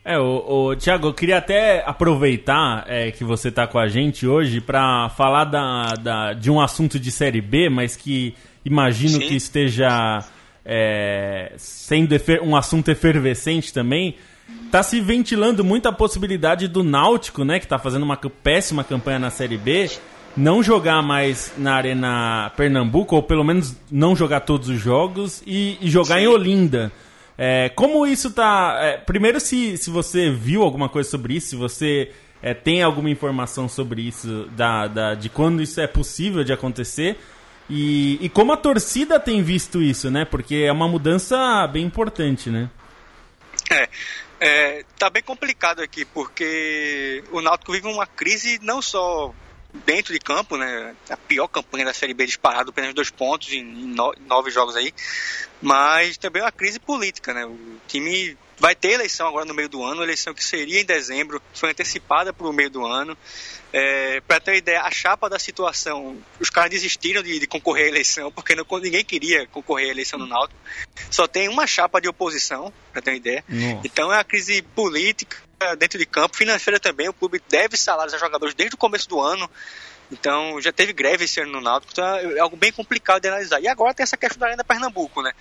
Thiago, eu queria até aproveitar que você está com a gente hoje para falar de um assunto de Série B, mas que imagino que esteja sendo um assunto efervescente também. Está se ventilando muito a possibilidade do Náutico, né, que está fazendo uma péssima campanha na Série B, não jogar mais na Arena Pernambuco, ou pelo menos não jogar todos os jogos, e jogar em Olinda. Como isso tá... primeiro, se você viu alguma coisa sobre isso, se você tem alguma informação sobre isso, de quando isso é possível de acontecer, e como a torcida tem visto isso, né? Porque é uma mudança bem importante, né? Tá bem complicado aqui, porque o Náutico vive uma crise não só dentro de campo, né? A pior campanha da Série B disparado, apenas 2 pontos em 9 jogos aí, mas também uma crise política, né? O time vai ter eleição agora no meio do ano, eleição que seria em dezembro, foi antecipada para o meio do ano. Para ter uma ideia, a chapa da situação, os caras desistiram de concorrer à eleição, porque ninguém queria concorrer à eleição no Náutico. Só tem uma chapa de oposição, para ter uma ideia. Então é uma crise política dentro de campo, financeira também. O clube deve salários a jogadores desde o começo do ano. Então já teve greve esse ano no Náutico, então é algo bem complicado de analisar. E agora tem essa questão da Arena Pernambuco, né?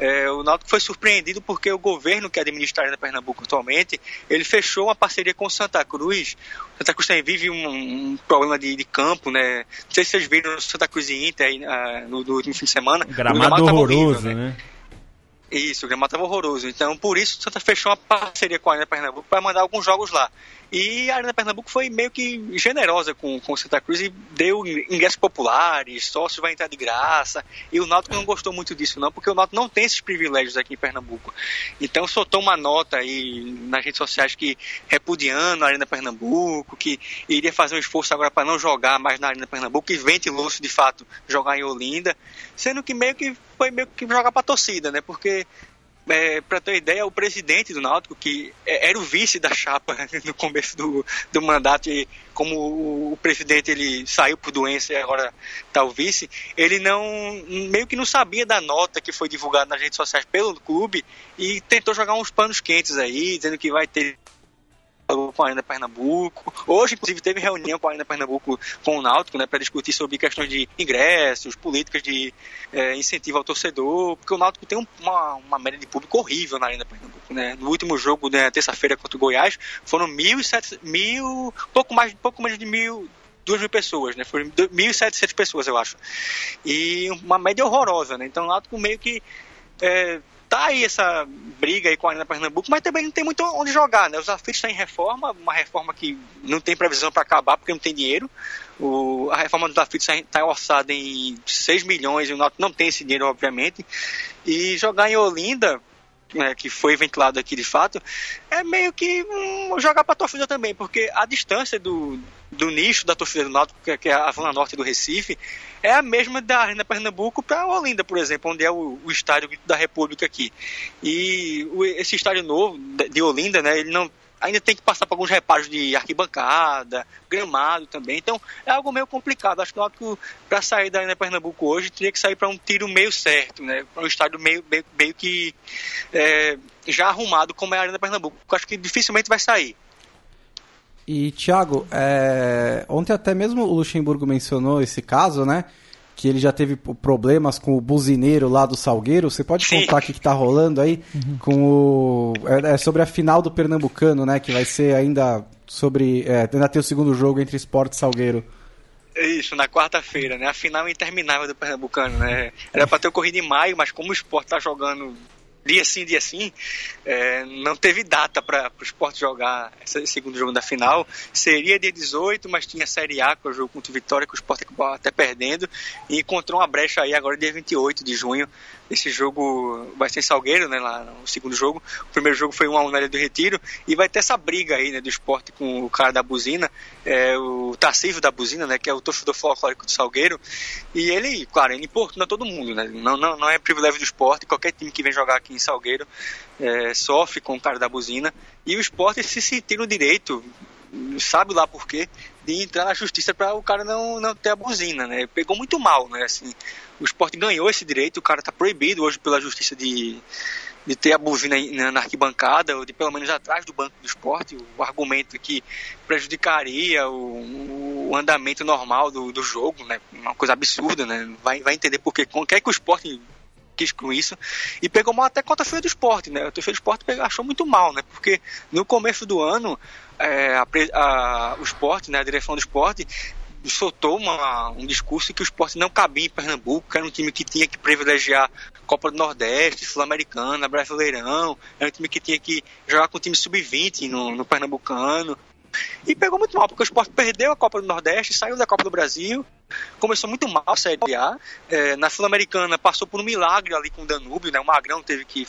O Náutico foi surpreendido porque o governo que administra a Arena Pernambuco atualmente, ele fechou uma parceria com o Santa Cruz. O Santa Cruz também vive um problema de campo, né? Não sei se vocês viram o Santa Cruz e Inter aí, no último fim de semana. Gramado horroroso, horrível, né? Isso, o gramado estava horroroso. Então, por isso, o Santa fechou uma parceria com a Arena Pernambuco para mandar alguns jogos lá. E a Arena Pernambuco foi meio que generosa com o Santa Cruz e deu ingressos populares, sócios vai entrar de graça. E o Náutico não gostou muito disso, não, porque o Náutico não tem esses privilégios aqui em Pernambuco. Então, soltou uma nota aí nas redes sociais que repudiando a Arena Pernambuco, que iria fazer um esforço agora para não jogar mais na Arena Pernambuco e ventilou-se, de fato, jogar em Olinda, sendo que foi meio que jogar para a torcida, né? Porque para ter uma ideia, o presidente do Náutico, que era o vice da chapa no começo do mandato, e como o presidente ele saiu por doença e agora está o vice, ele meio que não sabia da nota que foi divulgada nas redes sociais pelo clube e tentou jogar uns panos quentes aí, dizendo que vai ter com a Arena Pernambuco. Hoje, inclusive, teve reunião com a Arena Pernambuco com o Náutico, né, para discutir sobre questões de ingressos, políticas de incentivo ao torcedor, porque o Náutico tem uma média de público horrível na Arena Pernambuco, né? No último jogo, né, terça-feira contra o Goiás, foram pouco menos de 2.000 pessoas, né? Foram 1.700 pessoas, eu acho. E uma média horrorosa, né? Então o Náutico meio que tá aí essa briga aí com a Arena Pernambuco, mas também não tem muito onde jogar, né? Os aflitos estão em reforma, uma reforma que não tem previsão para acabar porque não tem dinheiro. A reforma dos aflitos está orçada em 6 milhões e o Náutico não tem esse dinheiro, obviamente. E jogar em Olinda, que foi ventilado aqui de fato, é meio que jogar para a torcida também, porque a distância do nicho da torcida do Náutico, que é a zona norte do Recife, é a mesma da Arena Pernambuco para Olinda, por exemplo, onde é o estádio da República aqui. E esse estádio novo de Olinda, né, ele ainda tem que passar por alguns reparos de arquibancada, gramado também, então é algo meio complicado. Acho que o Náutico, para sair da Arena Pernambuco hoje, teria que sair para um tiro meio certo, né, para um estádio meio que já arrumado como é a Arena Pernambuco, eu acho que dificilmente vai sair. E, Thiago, ontem até mesmo o Luxemburgo mencionou esse caso, né? Que ele já teve problemas com o buzineiro lá do Salgueiro. Você pode contar o que está rolando aí? Com sobre a final do Pernambucano, né? Que vai ser ainda ainda tem o segundo jogo entre Sport e Salgueiro. Isso, na quarta-feira, né? A final interminável do Pernambucano, né? Era para ter ocorrido em maio, mas como o Sport está jogando dia sim, não teve data para o Sport jogar esse segundo jogo da final. Seria dia 18, mas tinha Série A, que é o jogo contra o Vitória, que o Sport acabou até perdendo, e encontrou uma brecha aí agora dia 28 de junho. Esse jogo vai ser em Salgueiro, né, lá no segundo jogo. O primeiro jogo foi 1-1 na Ilha do Retiro, e vai ter essa briga aí, né, do Sport com o cara da buzina, o Tarcísio da buzina, né, que é o torcedor folclórico do Salgueiro, e ele, claro, ele importuna todo mundo, né, não é privilégio do Sport, qualquer time que vem jogar aqui em Salgueiro sofre com o cara da buzina, e o Sport se sentir no direito, sabe lá por quê, de entrar na justiça para o cara não ter a buzina, né? Pegou muito mal, né? Assim, o Sport ganhou esse direito, o cara está proibido hoje pela justiça de ter a buzina na arquibancada, ou de pelo menos atrás do banco do Sport, o argumento que prejudicaria o andamento normal do jogo, né? Uma coisa absurda, né? Vai entender por quê. Que é que o Sport quis com isso, e pegou mal até contra a torcida do Sport, né? A torcida do Sport achou muito mal, né? Porque no começo do ano, o Sport, né? A direção do Sport soltou um discurso que o Sport não cabia em Pernambuco, que era um time que tinha que privilegiar Copa do Nordeste, Sul-Americana, Brasileirão, era um time que tinha que jogar com o time sub-20 no Pernambucano. E pegou muito mal, porque o Sport perdeu a Copa do Nordeste, saiu da Copa do Brasil, começou muito mal a Série A. Na Sul-Americana passou por um milagre ali com o Danúbio, né? O Magrão teve que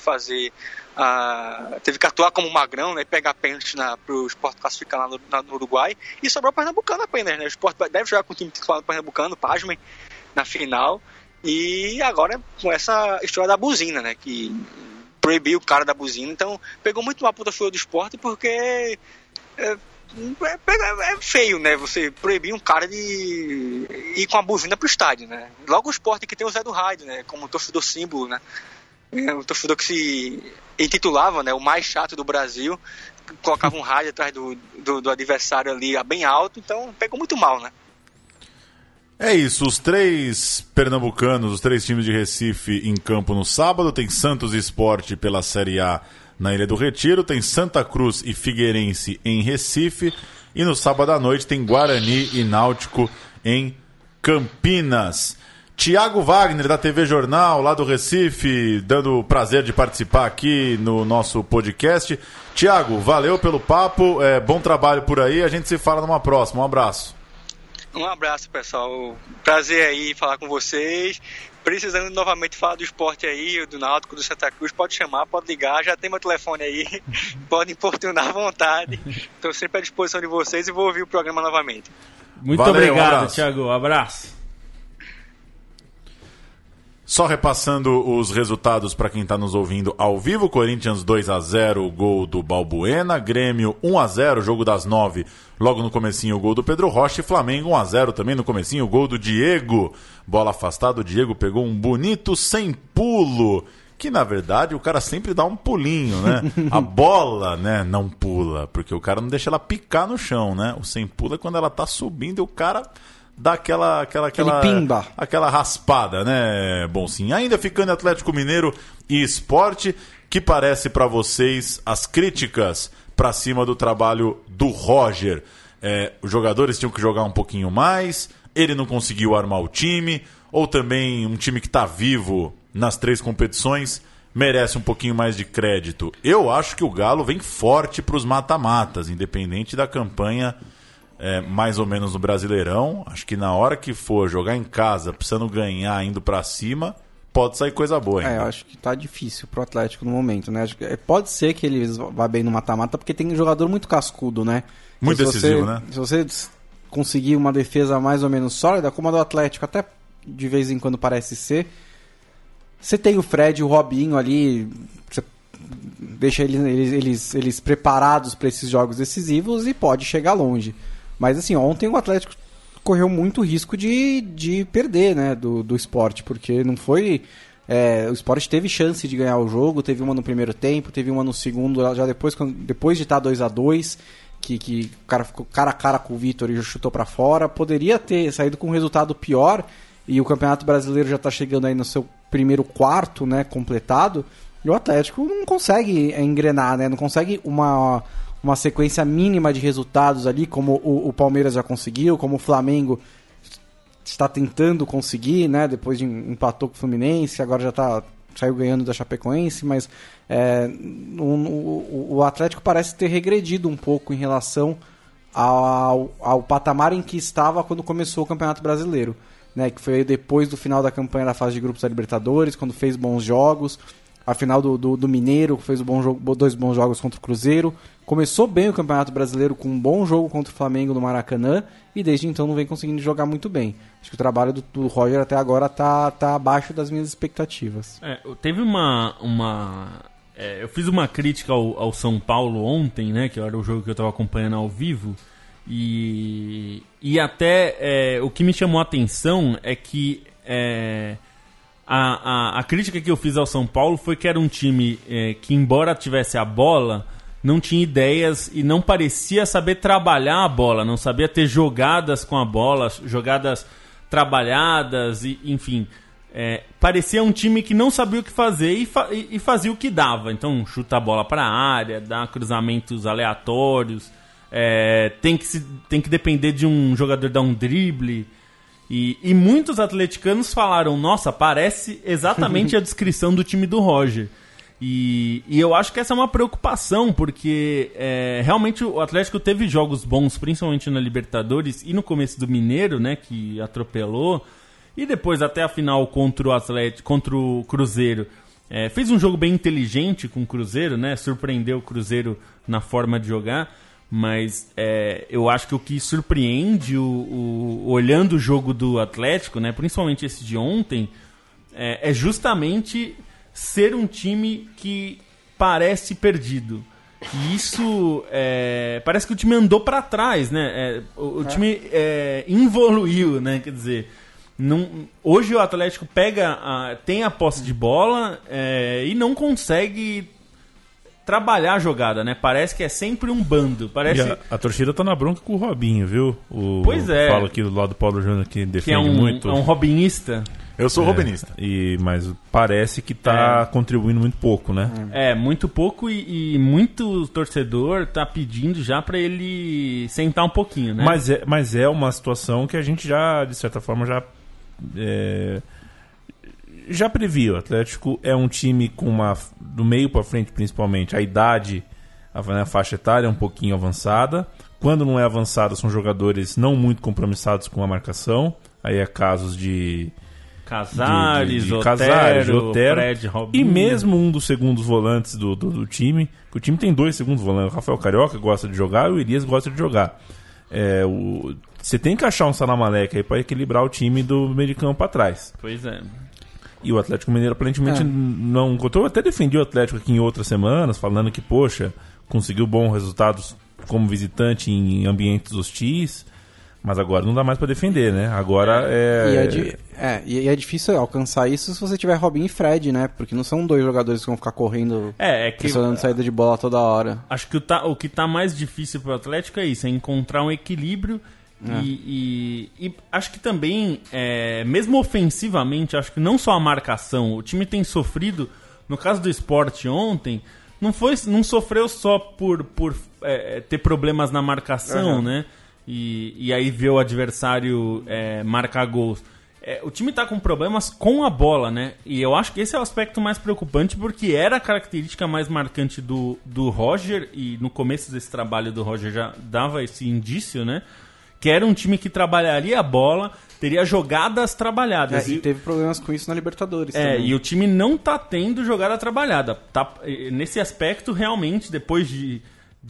atuar como Magrão, né? Pegar pênalti para o Sport classificar lá no Uruguai, e sobrou o Pernambucano apenas, né? O Sport deve jogar com o time titular do Pernambucano, pasmem, na final. E agora com essa história da buzina, né? Que proibiu o cara da buzina. Então pegou muito mal a torcida do Sport, porque é feio, né? Você proibir um cara de ir com a buzina pro estádio, né? Logo o Sport que tem o Zé do Rádio, né? Como torcedor símbolo, né? O torcedor que se intitulava, né, o mais chato do Brasil, colocava um rádio atrás do adversário ali bem alto, então pegou muito mal, né? É isso, os 3 pernambucanos, os 3 times de Recife em campo no sábado, tem Santos e Sport pela Série A na Ilha do Retiro, tem Santa Cruz e Figueirense em Recife, e no sábado à noite tem Guarani e Náutico em Campinas. Tiago Wagner, da TV Jornal, lá do Recife, dando o prazer de participar aqui no nosso podcast. Tiago, valeu pelo papo, bom trabalho por aí, a gente se fala numa próxima, um abraço. Um abraço, pessoal, prazer aí falar com vocês. Precisando novamente falar do esporte aí, do Náutico, do Santa Cruz, pode chamar, pode ligar, já tem meu telefone aí, pode importunar à vontade. Estou sempre à disposição de vocês e vou ouvir o programa novamente. Muito obrigado, Thiago. Abraço. Só repassando os resultados para quem está nos ouvindo ao vivo: Corinthians 2-0, gol do Balbuena, Grêmio 1-0, jogo das 9, logo no comecinho o gol do Pedro Rocha, e Flamengo 1-0 também no comecinho, o gol do Diego, bola afastada, o Diego pegou um bonito sem pulo, que na verdade o cara sempre dá um pulinho, né? A bola, né, não pula, porque o cara não deixa ela picar no chão, né? O sem pulo é quando ela tá subindo e o cara dá aquela pimba, aquela raspada, né? Bom, sim. Ainda ficando Atlético Mineiro e Sport, que parece para vocês as críticas para cima do trabalho do Roger? Os jogadores tinham que jogar um pouquinho mais, ele não conseguiu armar o time, ou também um time que está vivo nas 3 competições merece um pouquinho mais de crédito? Eu acho que o Galo vem forte para os mata-matas, independente da campanha mais ou menos no Brasileirão. Acho que na hora que for jogar em casa, precisando ganhar, indo pra cima, pode sair coisa boa ainda. Eu acho que tá difícil pro Atlético no momento, né? Acho que pode ser que eles vá bem no mata-mata, porque tem um jogador muito cascudo, né? Muito decisivo, né? Se você conseguir uma defesa mais ou menos sólida, como a do Atlético até de vez em quando parece ser, você tem o Fred e o Robinho ali, você deixa eles preparados para esses jogos decisivos e pode chegar longe. Mas assim, ontem o Atlético correu muito risco de perder, né, do Sport, porque não foi... o Sport teve chance de ganhar o jogo, teve uma no primeiro tempo, teve uma no segundo, já depois de estar 2-2, que o cara ficou cara a cara com o Vitor e já chutou para fora, poderia ter saído com um resultado pior, e o Campeonato Brasileiro já está chegando aí no seu primeiro quarto, né, completado, e o Atlético não consegue engrenar, né, não consegue uma sequência mínima de resultados ali, como o Palmeiras já conseguiu, como o Flamengo está tentando conseguir, né? Depois de empatou com o Fluminense, agora já saiu ganhando da Chapecoense, mas o Atlético parece ter regredido um pouco em relação ao patamar em que estava quando começou o Campeonato Brasileiro, né? Que foi depois do final da campanha da fase de grupos da Libertadores, quando fez bons jogos. A final do Mineiro, fez 2 bons jogos contra o Cruzeiro. Começou bem o Campeonato Brasileiro com um bom jogo contra o Flamengo no Maracanã, e desde então não vem conseguindo jogar muito bem. Acho que o trabalho do Roger até agora tá abaixo das minhas expectativas. Teve eu fiz uma crítica ao São Paulo ontem, né, que era o jogo que eu estava acompanhando ao vivo, e até o que me chamou a atenção é que A crítica que eu fiz ao São Paulo foi que era um time que, embora tivesse a bola, não tinha ideias e não parecia saber trabalhar a bola, não sabia ter jogadas com a bola, jogadas trabalhadas, enfim. Parecia um time que não sabia o que fazer e fazia o que dava. Então, chuta a bola para a área, dá cruzamentos aleatórios, tem que depender de um jogador dar um drible. E muitos atleticanos falaram, nossa, parece exatamente a descrição do time do Roger. E eu acho que essa é uma preocupação, porque realmente o Atlético teve jogos bons, principalmente na Libertadores e no começo do Mineiro, né, que atropelou. E depois até a final contra o Cruzeiro. Fez um jogo bem inteligente com o Cruzeiro, né, surpreendeu o Cruzeiro na forma de jogar. Mas eu acho que o que surpreende, olhando o jogo do Atlético, né, principalmente esse de ontem, é justamente ser um time que parece perdido. E isso parece que o time andou para trás, né? O time involuiu, né? Quer dizer, hoje o Atlético tem a posse de bola e não consegue trabalhar a jogada, né? Parece que é sempre um bando. Parece... A torcida tá na bronca com o Robinho, viu? Pois é. Falo aqui do lado do Paulo Júnior que defende muito. É um robinista. Eu sou robinista. Mas parece que tá contribuindo muito pouco, né? Muito pouco e muito torcedor tá pedindo já pra ele sentar um pouquinho, né? Mas é uma situação que a gente já, de certa forma, já previu. O Atlético é um time do meio para frente, principalmente, a idade, a faixa etária é um pouquinho avançada. Quando não é avançada, são jogadores não muito compromissados com a marcação. Aí é casos de Casares, Otero, Fred, Robinho. E mesmo um dos segundos volantes do time, que o time tem 2 segundos volantes. O Rafael Carioca gosta de jogar e o Elias gosta de jogar. Você tem que achar um Salamalek aí para equilibrar o time do meio de campo para trás. Pois é. E o Atlético Mineiro aparentemente não... Eu até defendi o Atlético aqui em outras semanas, falando que, poxa, conseguiu bons resultados como visitante em ambientes hostis, mas agora não dá mais para defender, né? Agora E é difícil alcançar isso se você tiver Robinho e Fred, né? Porque não são 2 jogadores que vão ficar correndo, pressionando saída de bola toda hora. Acho que o que tá mais difícil pro Atlético é isso, é encontrar um equilíbrio. E acho que também, mesmo ofensivamente, acho que não só a marcação, o time tem sofrido, no caso do Sport ontem, não sofreu só por ter problemas na marcação, né? E aí ver o adversário marcar gols. O time tá com problemas com a bola, né? E eu acho que esse é o aspecto mais preocupante, porque era a característica mais marcante do Roger, e no começo desse trabalho do Roger já dava esse indício, né? Que era um time que trabalharia a bola, teria jogadas trabalhadas. E teve problemas com isso na Libertadores também. E o time não tá tendo jogada trabalhada. Nesse aspecto, realmente, depois de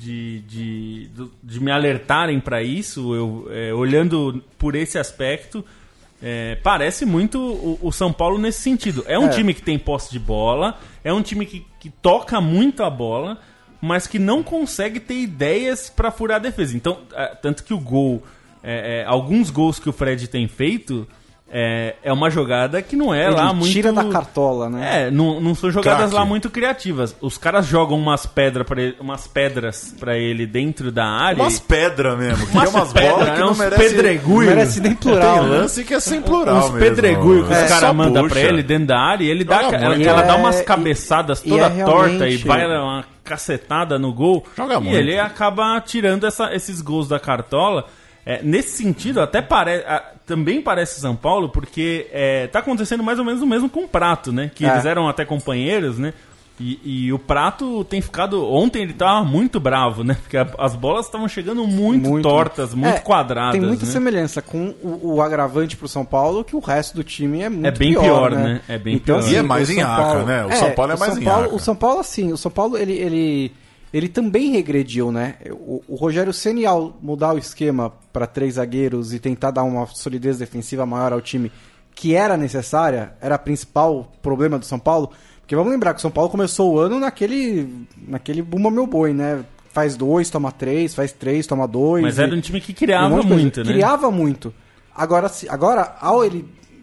me alertarem para isso, olhando por esse aspecto, parece muito o São Paulo nesse sentido. É um time que tem posse de bola, é um time que toca muito a bola, mas que não consegue ter ideias para furar a defesa. Então, tanto que o gol... alguns gols que o Fred tem feito é uma jogada que não é ele lá muito... tira da cartola, né? Não são jogadas lá muito criativas. Os caras jogam umas pedras pra ele dentro da área. Umas pedras mesmo. Que umas bolas que não Não merece nem plural. Tem lance que é sem plural uns pedregulhos que os caras mandam pra puxa. ele dentro da área, e ele ela dá umas cabeçadas toda torta e vai uma cacetada no gol. Joga e muito. ele acaba tirando esses gols da cartola. Nesse sentido, até também parece São Paulo, porque tá acontecendo mais ou menos o mesmo com o Prato, né? Que eles eram até companheiros, né? E o Prato tem ficado... Ontem ele tava muito bravo, né? Porque as bolas estavam chegando muito tortas, muito quadradas. Tem muita né? semelhança com o agravante pro São Paulo, que o resto do time é muito bem pior, né? É bem pior. E é mais em Aca, né? O São Paulo é mais em Aca. O São Paulo, assim, ele também regrediu, né? O Rogério Ceni, ao mudar o esquema para 3 zagueiros e tentar dar uma solidez defensiva maior ao time, que era necessária, era o principal problema do São Paulo. Porque vamos lembrar que o São Paulo começou o ano naquele bumba meu boi, né? Faz 2, toma 3, faz 3, toma 2. Mas era um time que criava muito, né? Criava muito. Agora, ao ele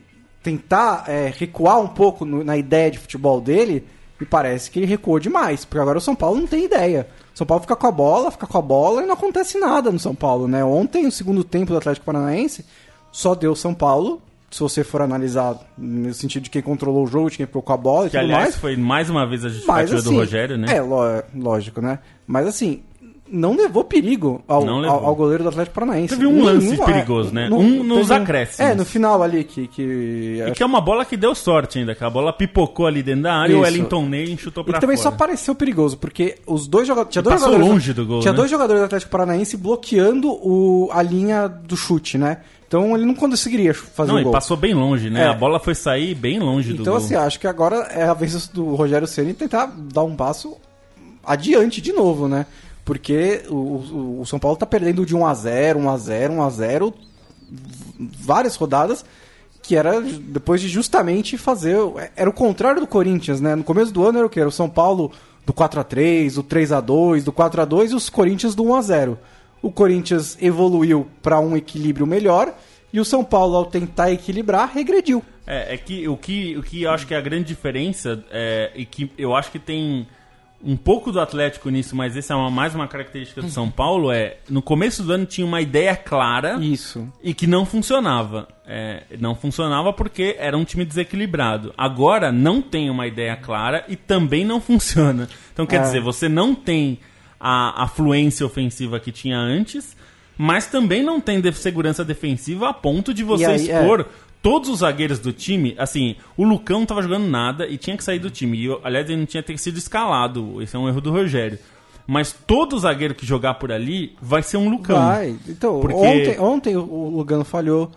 tentar recuar um pouco na ideia de futebol dele, me parece que ele recuou demais, porque agora o São Paulo não tem ideia. O São Paulo fica com a bola e não acontece nada no São Paulo, né? Ontem, o segundo tempo do Atlético Paranaense, só deu São Paulo, se você for analisar no sentido de quem controlou o jogo, de quem ficou com a bola e que, tudo aliás, mais. foi mais uma vez a justificativa do Rogério, né? Lógico, né? Mas assim, não levou perigo ao goleiro do Atlético Paranaense. Teve um lance perigoso, né? Nos acréscimos. No final ali. E que é uma bola que deu sorte ainda, que a bola pipocou ali dentro da área e o Wellington Ney chutou pra fora. E também só pareceu perigoso, porque os dois jogadores... Passou longe do gol, Tinha dois jogadores do Atlético Paranaense bloqueando a linha do chute, né? Então ele não conseguiria fazer o gol. Não, e passou bem longe, né? A bola foi sair bem longe do gol. Então assim, acho que agora é a vez do Rogério Ceni tentar dar um passo adiante de novo, né? Porque o São Paulo tá perdendo de 1-0, 1-0, 1-0 várias rodadas, que era depois de justamente fazer... Era o contrário do Corinthians, né? No começo do ano era o quê? Era o São Paulo do 4-3, do 3-2, do 4-2 e os Corinthians do 1-0. O Corinthians evoluiu para um equilíbrio melhor e o São Paulo, ao tentar equilibrar, regrediu. O que eu acho que é a grande diferença, e que eu acho que tem um pouco do Atlético nisso, mas essa é mais uma característica do São Paulo, no começo do ano tinha uma ideia clara. Isso. E que não funcionava. Não funcionava porque era um time desequilibrado. Agora não tem uma ideia clara e também não funciona. Então quer dizer, você não tem a fluência ofensiva que tinha antes, mas também não tem segurança defensiva a ponto de você expor todos os zagueiros do time. Assim, o Lucão não estava jogando nada e tinha que sair do time. Aliás, ele não tinha ter sido escalado. Esse é um erro do Rogério. Mas todo zagueiro que jogar por ali vai ser um Lucão. Então, porque... ontem o Lugano falhou.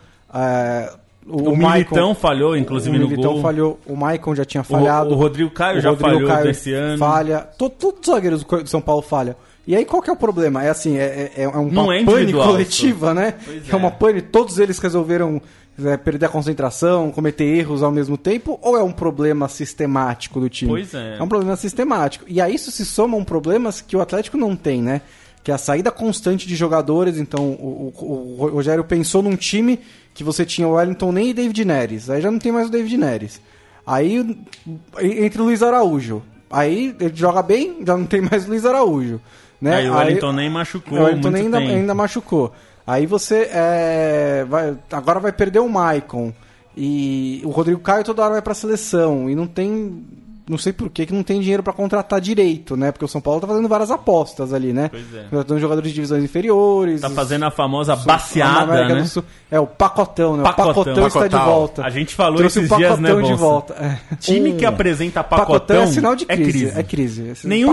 O Militão falhou, inclusive, no gol. O Militão falhou, o Maicon já tinha falhado. O Rodrigo Caio já falhou desse ano. Falha. Todos os zagueiros do São Paulo falham. E aí qual que é o problema? É assim, uma pane coletiva, né? É uma pane, todos eles resolveram perder a concentração, cometer erros ao mesmo tempo, ou é um problema sistemático do time? Pois é. É um problema sistemático. E a isso se somam problemas que o Atlético não tem, né? Que é a saída constante de jogadores. Então o Rogério pensou num time que você tinha o Wellington Ney e David Neres. Aí já não tem mais o David Neres. Aí entre o Luiz Araújo. Aí ele joga bem, já não tem mais o Luiz Araújo. Né? Aí o Wellington Ney machucou. O Wellington Ney ainda machucou. Aí você agora vai perder o Maicon. E o Rodrigo Caio toda hora vai pra seleção. E não tem... Não sei por que não tem dinheiro pra contratar direito, né? Porque o São Paulo tá fazendo várias apostas ali, né? Pois é. Contratando jogadores de divisões inferiores. Tá fazendo a famosa baseada, né? O pacotão, né? O pacotão está de volta. A gente falou esses dias, né, de volta. Time que apresenta pacotão é sinal de crise. É crise. Nenhum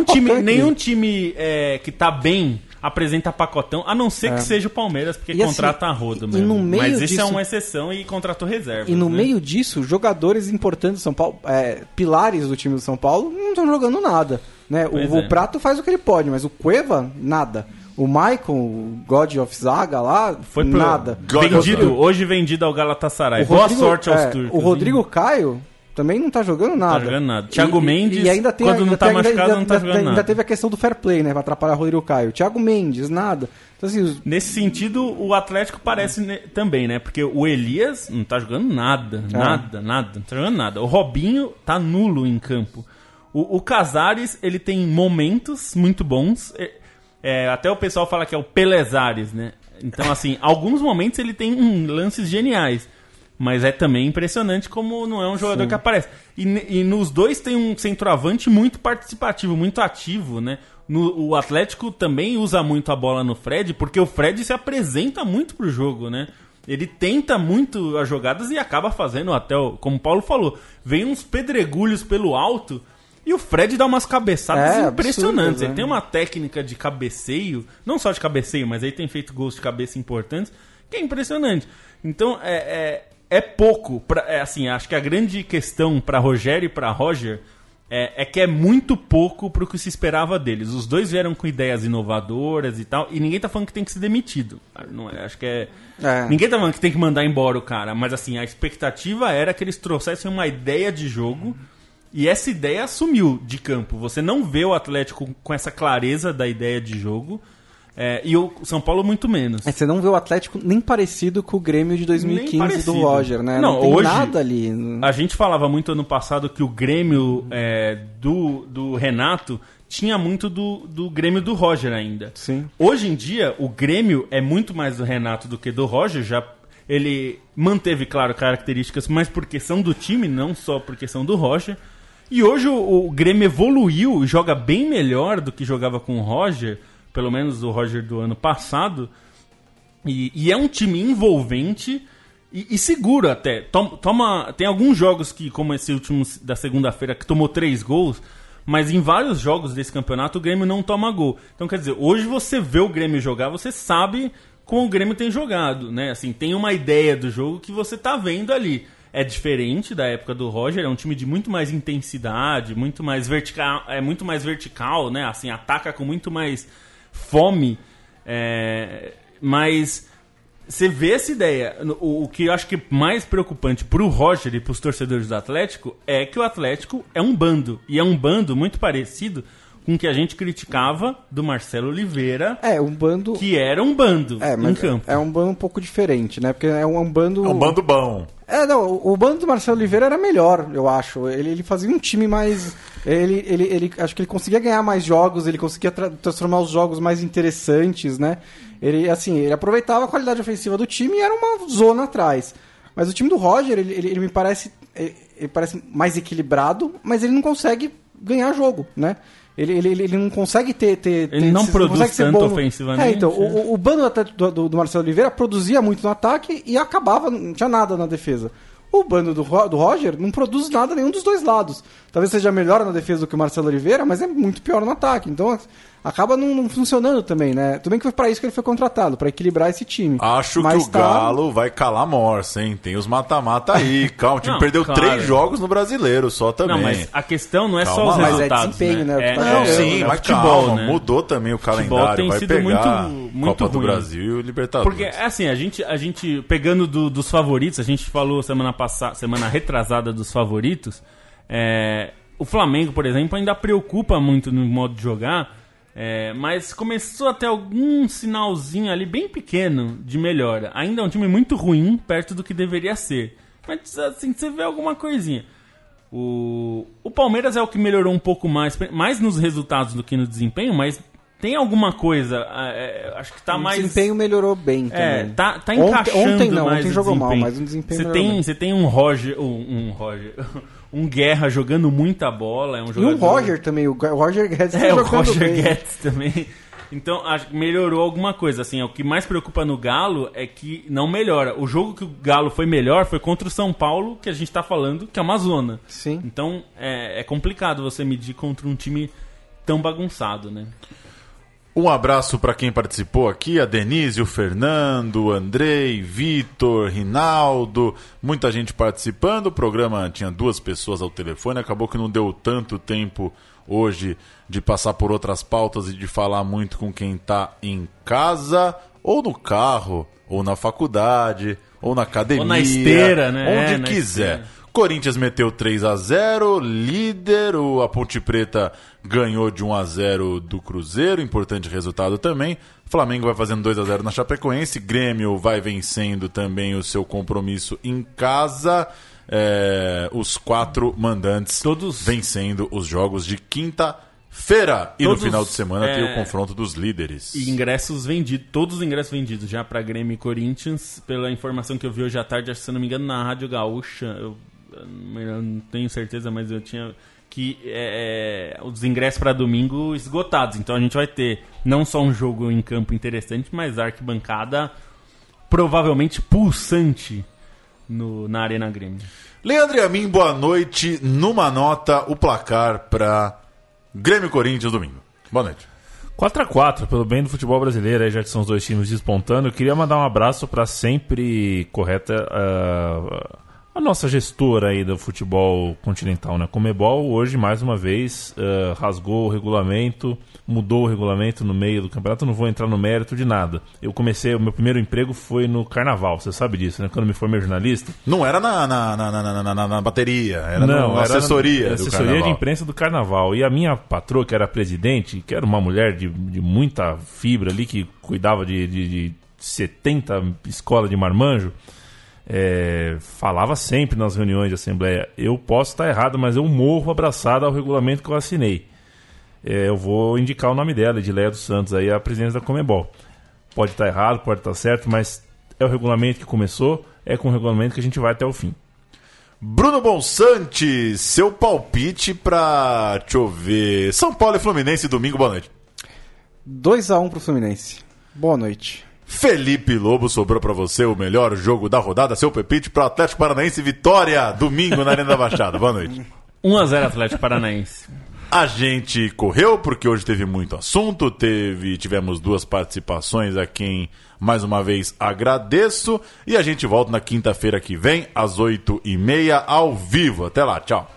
time que tá bem apresenta pacotão, a não ser que seja o Palmeiras, porque contrata a rodo mesmo. Mas isso é uma exceção e contratou reserva. E no meio disso, jogadores importantes do São Paulo, pilares do time do São Paulo, não estão jogando nada. Né? O Prato faz o que ele pode, mas o Cueva, nada. O Maicon, o God of Zaga lá, foi nada. Hoje vendido ao Galatasaray. Boa sorte aos turcos. O Rodrigo Caio também não tá jogando nada. Tá jogando nada. Thiago Mendes, e ainda tem, quando não tá machucado, não tá jogando nada. Ainda teve a questão do fair play, né? Pra atrapalhar o Rodrigo Caio. Thiago Mendes, nada. Então, assim, nesse sentido, o Atlético parece também, né? Porque o Elias não tá jogando nada. Nada. Não tá jogando nada. O Robinho tá nulo em campo. O Casares, ele tem momentos muito bons. Até o pessoal fala que é o Pelezares, né? Então, assim, alguns momentos ele tem lances geniais. Mas é também impressionante como não é um jogador que aparece. E nos dois tem um centroavante muito participativo, muito ativo, né? O Atlético também usa muito a bola no Fred, porque o Fred se apresenta muito pro jogo, né? Ele tenta muito as jogadas e acaba fazendo até, como o Paulo falou, vem uns pedregulhos pelo alto e o Fred dá umas cabeçadas impressionantes. Absurdo, né? Ele tem uma técnica de cabeceio, não só de cabeceio, mas ele tem feito gols de cabeça importantes, que é impressionante. Então, é pouco, assim, acho que a grande questão para Rogério e para Roger é que é muito pouco pro que se esperava deles. Os dois vieram com ideias inovadoras e tal, e ninguém tá falando que tem que ser demitido. Não é, acho que ninguém tá falando que tem que mandar embora o cara, mas assim, a expectativa era que eles trouxessem uma ideia de jogo, e essa ideia sumiu de campo. Você não vê o Atlético com essa clareza da ideia de jogo. E o São Paulo muito menos. Você não vê o Atlético nem parecido com o Grêmio de 2015 do Roger, né? Não tem hoje, nada ali. A gente falava muito ano passado que o Grêmio do Renato tinha muito do Grêmio do Roger ainda. Sim. Hoje em dia, o Grêmio é muito mais do Renato do que do Roger. Ele manteve, claro, características, mas por questão do time, não só por questão do Roger. E hoje o Grêmio evoluiu e joga bem melhor do que jogava com o Roger, pelo menos o Roger do ano passado, e é um time envolvente e seguro até. Tem alguns jogos que, como esse último da segunda-feira, que tomou 3 gols, mas em vários jogos desse campeonato o Grêmio não toma gol. Então, quer dizer, hoje você vê o Grêmio jogar, você sabe como o Grêmio tem jogado, né? Assim, tem uma ideia do jogo que você tá vendo ali. É diferente da época do Roger, é um time de muito mais intensidade, muito mais vertical, né? Assim, ataca com muito mais fome, mas você vê essa ideia. O que eu acho que é mais preocupante pro Roger e pros torcedores do Atlético é que o Atlético é um bando, e é um bando muito parecido com o que a gente criticava do Marcelo Oliveira, um bando que era um bando em campo. É um bando um pouco diferente, né? Porque é um bando... É um bando bom. O bando do Marcelo Oliveira era melhor, eu acho. Ele fazia um time mais... Ele acho que ele conseguia ganhar mais jogos, ele conseguia transformar os jogos mais interessantes, né? Ele aproveitava a qualidade ofensiva do time e era uma zona atrás. Mas o time do Roger, ele me parece... Ele parece mais equilibrado, mas ele não consegue ganhar jogo, né? Ele não consegue ter ele não produz tanto ofensivamente. Então, o bando do Marcelo Oliveira produzia muito no ataque e acabava, não tinha nada na defesa. O bando do Roger não produz nada nenhum dos dois lados. Talvez seja melhor na defesa do que o Marcelo Oliveira, mas é muito pior no ataque. Então acaba não funcionando também, né? Tudo bem que foi pra isso que ele foi contratado, pra equilibrar esse time. Acho que o Galo vai calar a morsa, hein? Tem os mata-mata aí. Calma, o time perdeu 3 jogos no Brasileiro só também. Não, mas a questão não é só os resultados. Mas é desempenho, né? Mas futebol, né? Mudou também o calendário. Vai pegar muito Copa do Brasil e o Libertadores. Porque, assim, a gente pegando dos favoritos, a gente falou semana retrasada dos favoritos, o Flamengo, por exemplo, ainda preocupa muito no modo de jogar, mas começou a ter algum sinalzinho ali bem pequeno de melhora. Ainda é um time muito ruim, perto do que deveria ser. Mas, assim, você vê alguma coisinha. O Palmeiras é o que melhorou um pouco mais nos resultados do que no desempenho, mas tem alguma coisa, acho que tá mais... O desempenho melhorou bem também. Tá encaixando ontem jogou mal, mas o desempenho melhorou bem. Você tem um Roger, um Guerra jogando muita bola. E um Roger também, o Roger Guedes tá jogando bem. O Roger Guedes também. Então, acho que melhorou alguma coisa. Assim, o que mais preocupa no Galo é que não melhora. O jogo que o Galo foi melhor foi contra o São Paulo, que a gente tá falando, que é uma zona. Sim. Então, é complicado você medir contra um time tão bagunçado, né? Um abraço para quem participou aqui, a Denise, o Fernando, o Andrei, Vitor, Rinaldo, muita gente participando. O programa tinha 2 pessoas ao telefone, acabou que não deu tanto tempo hoje de passar por outras pautas e de falar muito com quem está em casa, ou no carro, ou na faculdade, ou na academia, ou na esteira, né? Onde quiser. Corinthians meteu 3-0, líder, a Ponte Preta ganhou de 1-0 do Cruzeiro, importante resultado também. Flamengo vai fazendo 2-0 na Chapecoense, Grêmio vai vencendo também o seu compromisso em casa. Os 4 mandantes todos vencendo os jogos de quinta-feira. E no final de semana tem o confronto dos líderes. E todos os ingressos vendidos já para Grêmio e Corinthians, pela informação que eu vi hoje à tarde, acho que se não me engano na Rádio Gaúcha, eu não tenho certeza, mas eu tinha que os ingressos para domingo esgotados. Então a gente vai ter não só um jogo em campo interessante, mas a arquibancada provavelmente pulsante na Arena Grêmio. Leandro e a mim, boa noite. Numa nota, o placar para Grêmio e Corinthians domingo. Boa noite. 4-4, pelo bem do futebol brasileiro, aí já que são os 2 times despontando. Eu queria mandar um abraço para sempre correta a nossa gestora aí do futebol continental, né? Conmebol, hoje, mais uma vez, rasgou o regulamento, mudou o regulamento no meio do campeonato. Eu não vou entrar no mérito de nada. O meu primeiro emprego foi no Carnaval, você sabe disso, né? Quando eu me formei jornalista. Não era na bateria, era na assessoria do Carnaval. De imprensa do Carnaval. E a minha patroa, que era presidente, que era uma mulher de muita fibra ali, que cuidava de 70 escolas de marmanjo, falava sempre nas reuniões de assembleia: eu posso estar errado, mas eu morro abraçado ao regulamento que eu assinei. Eu vou indicar o nome dela, Edileia dos Santos, aí a presidência da Conmebol. Pode estar errado, pode estar certo, mas é o regulamento que começou, é com o regulamento que a gente vai até o fim. Bruno Bonsante, seu palpite pra, deixa eu ver, São Paulo e Fluminense, domingo, boa noite. 2-1 pro Fluminense. Boa noite. Felipe Lobo, sobrou pra você o melhor jogo da rodada, seu palpite pro Atlético Paranaense, vitória, domingo na Arena da Baixada, boa noite. 1-0 Atlético Paranaense. A gente correu porque hoje teve muito assunto, tivemos 2 participações a quem mais uma vez agradeço, e a gente volta na quinta-feira que vem às 8h30 ao vivo. Até lá, tchau.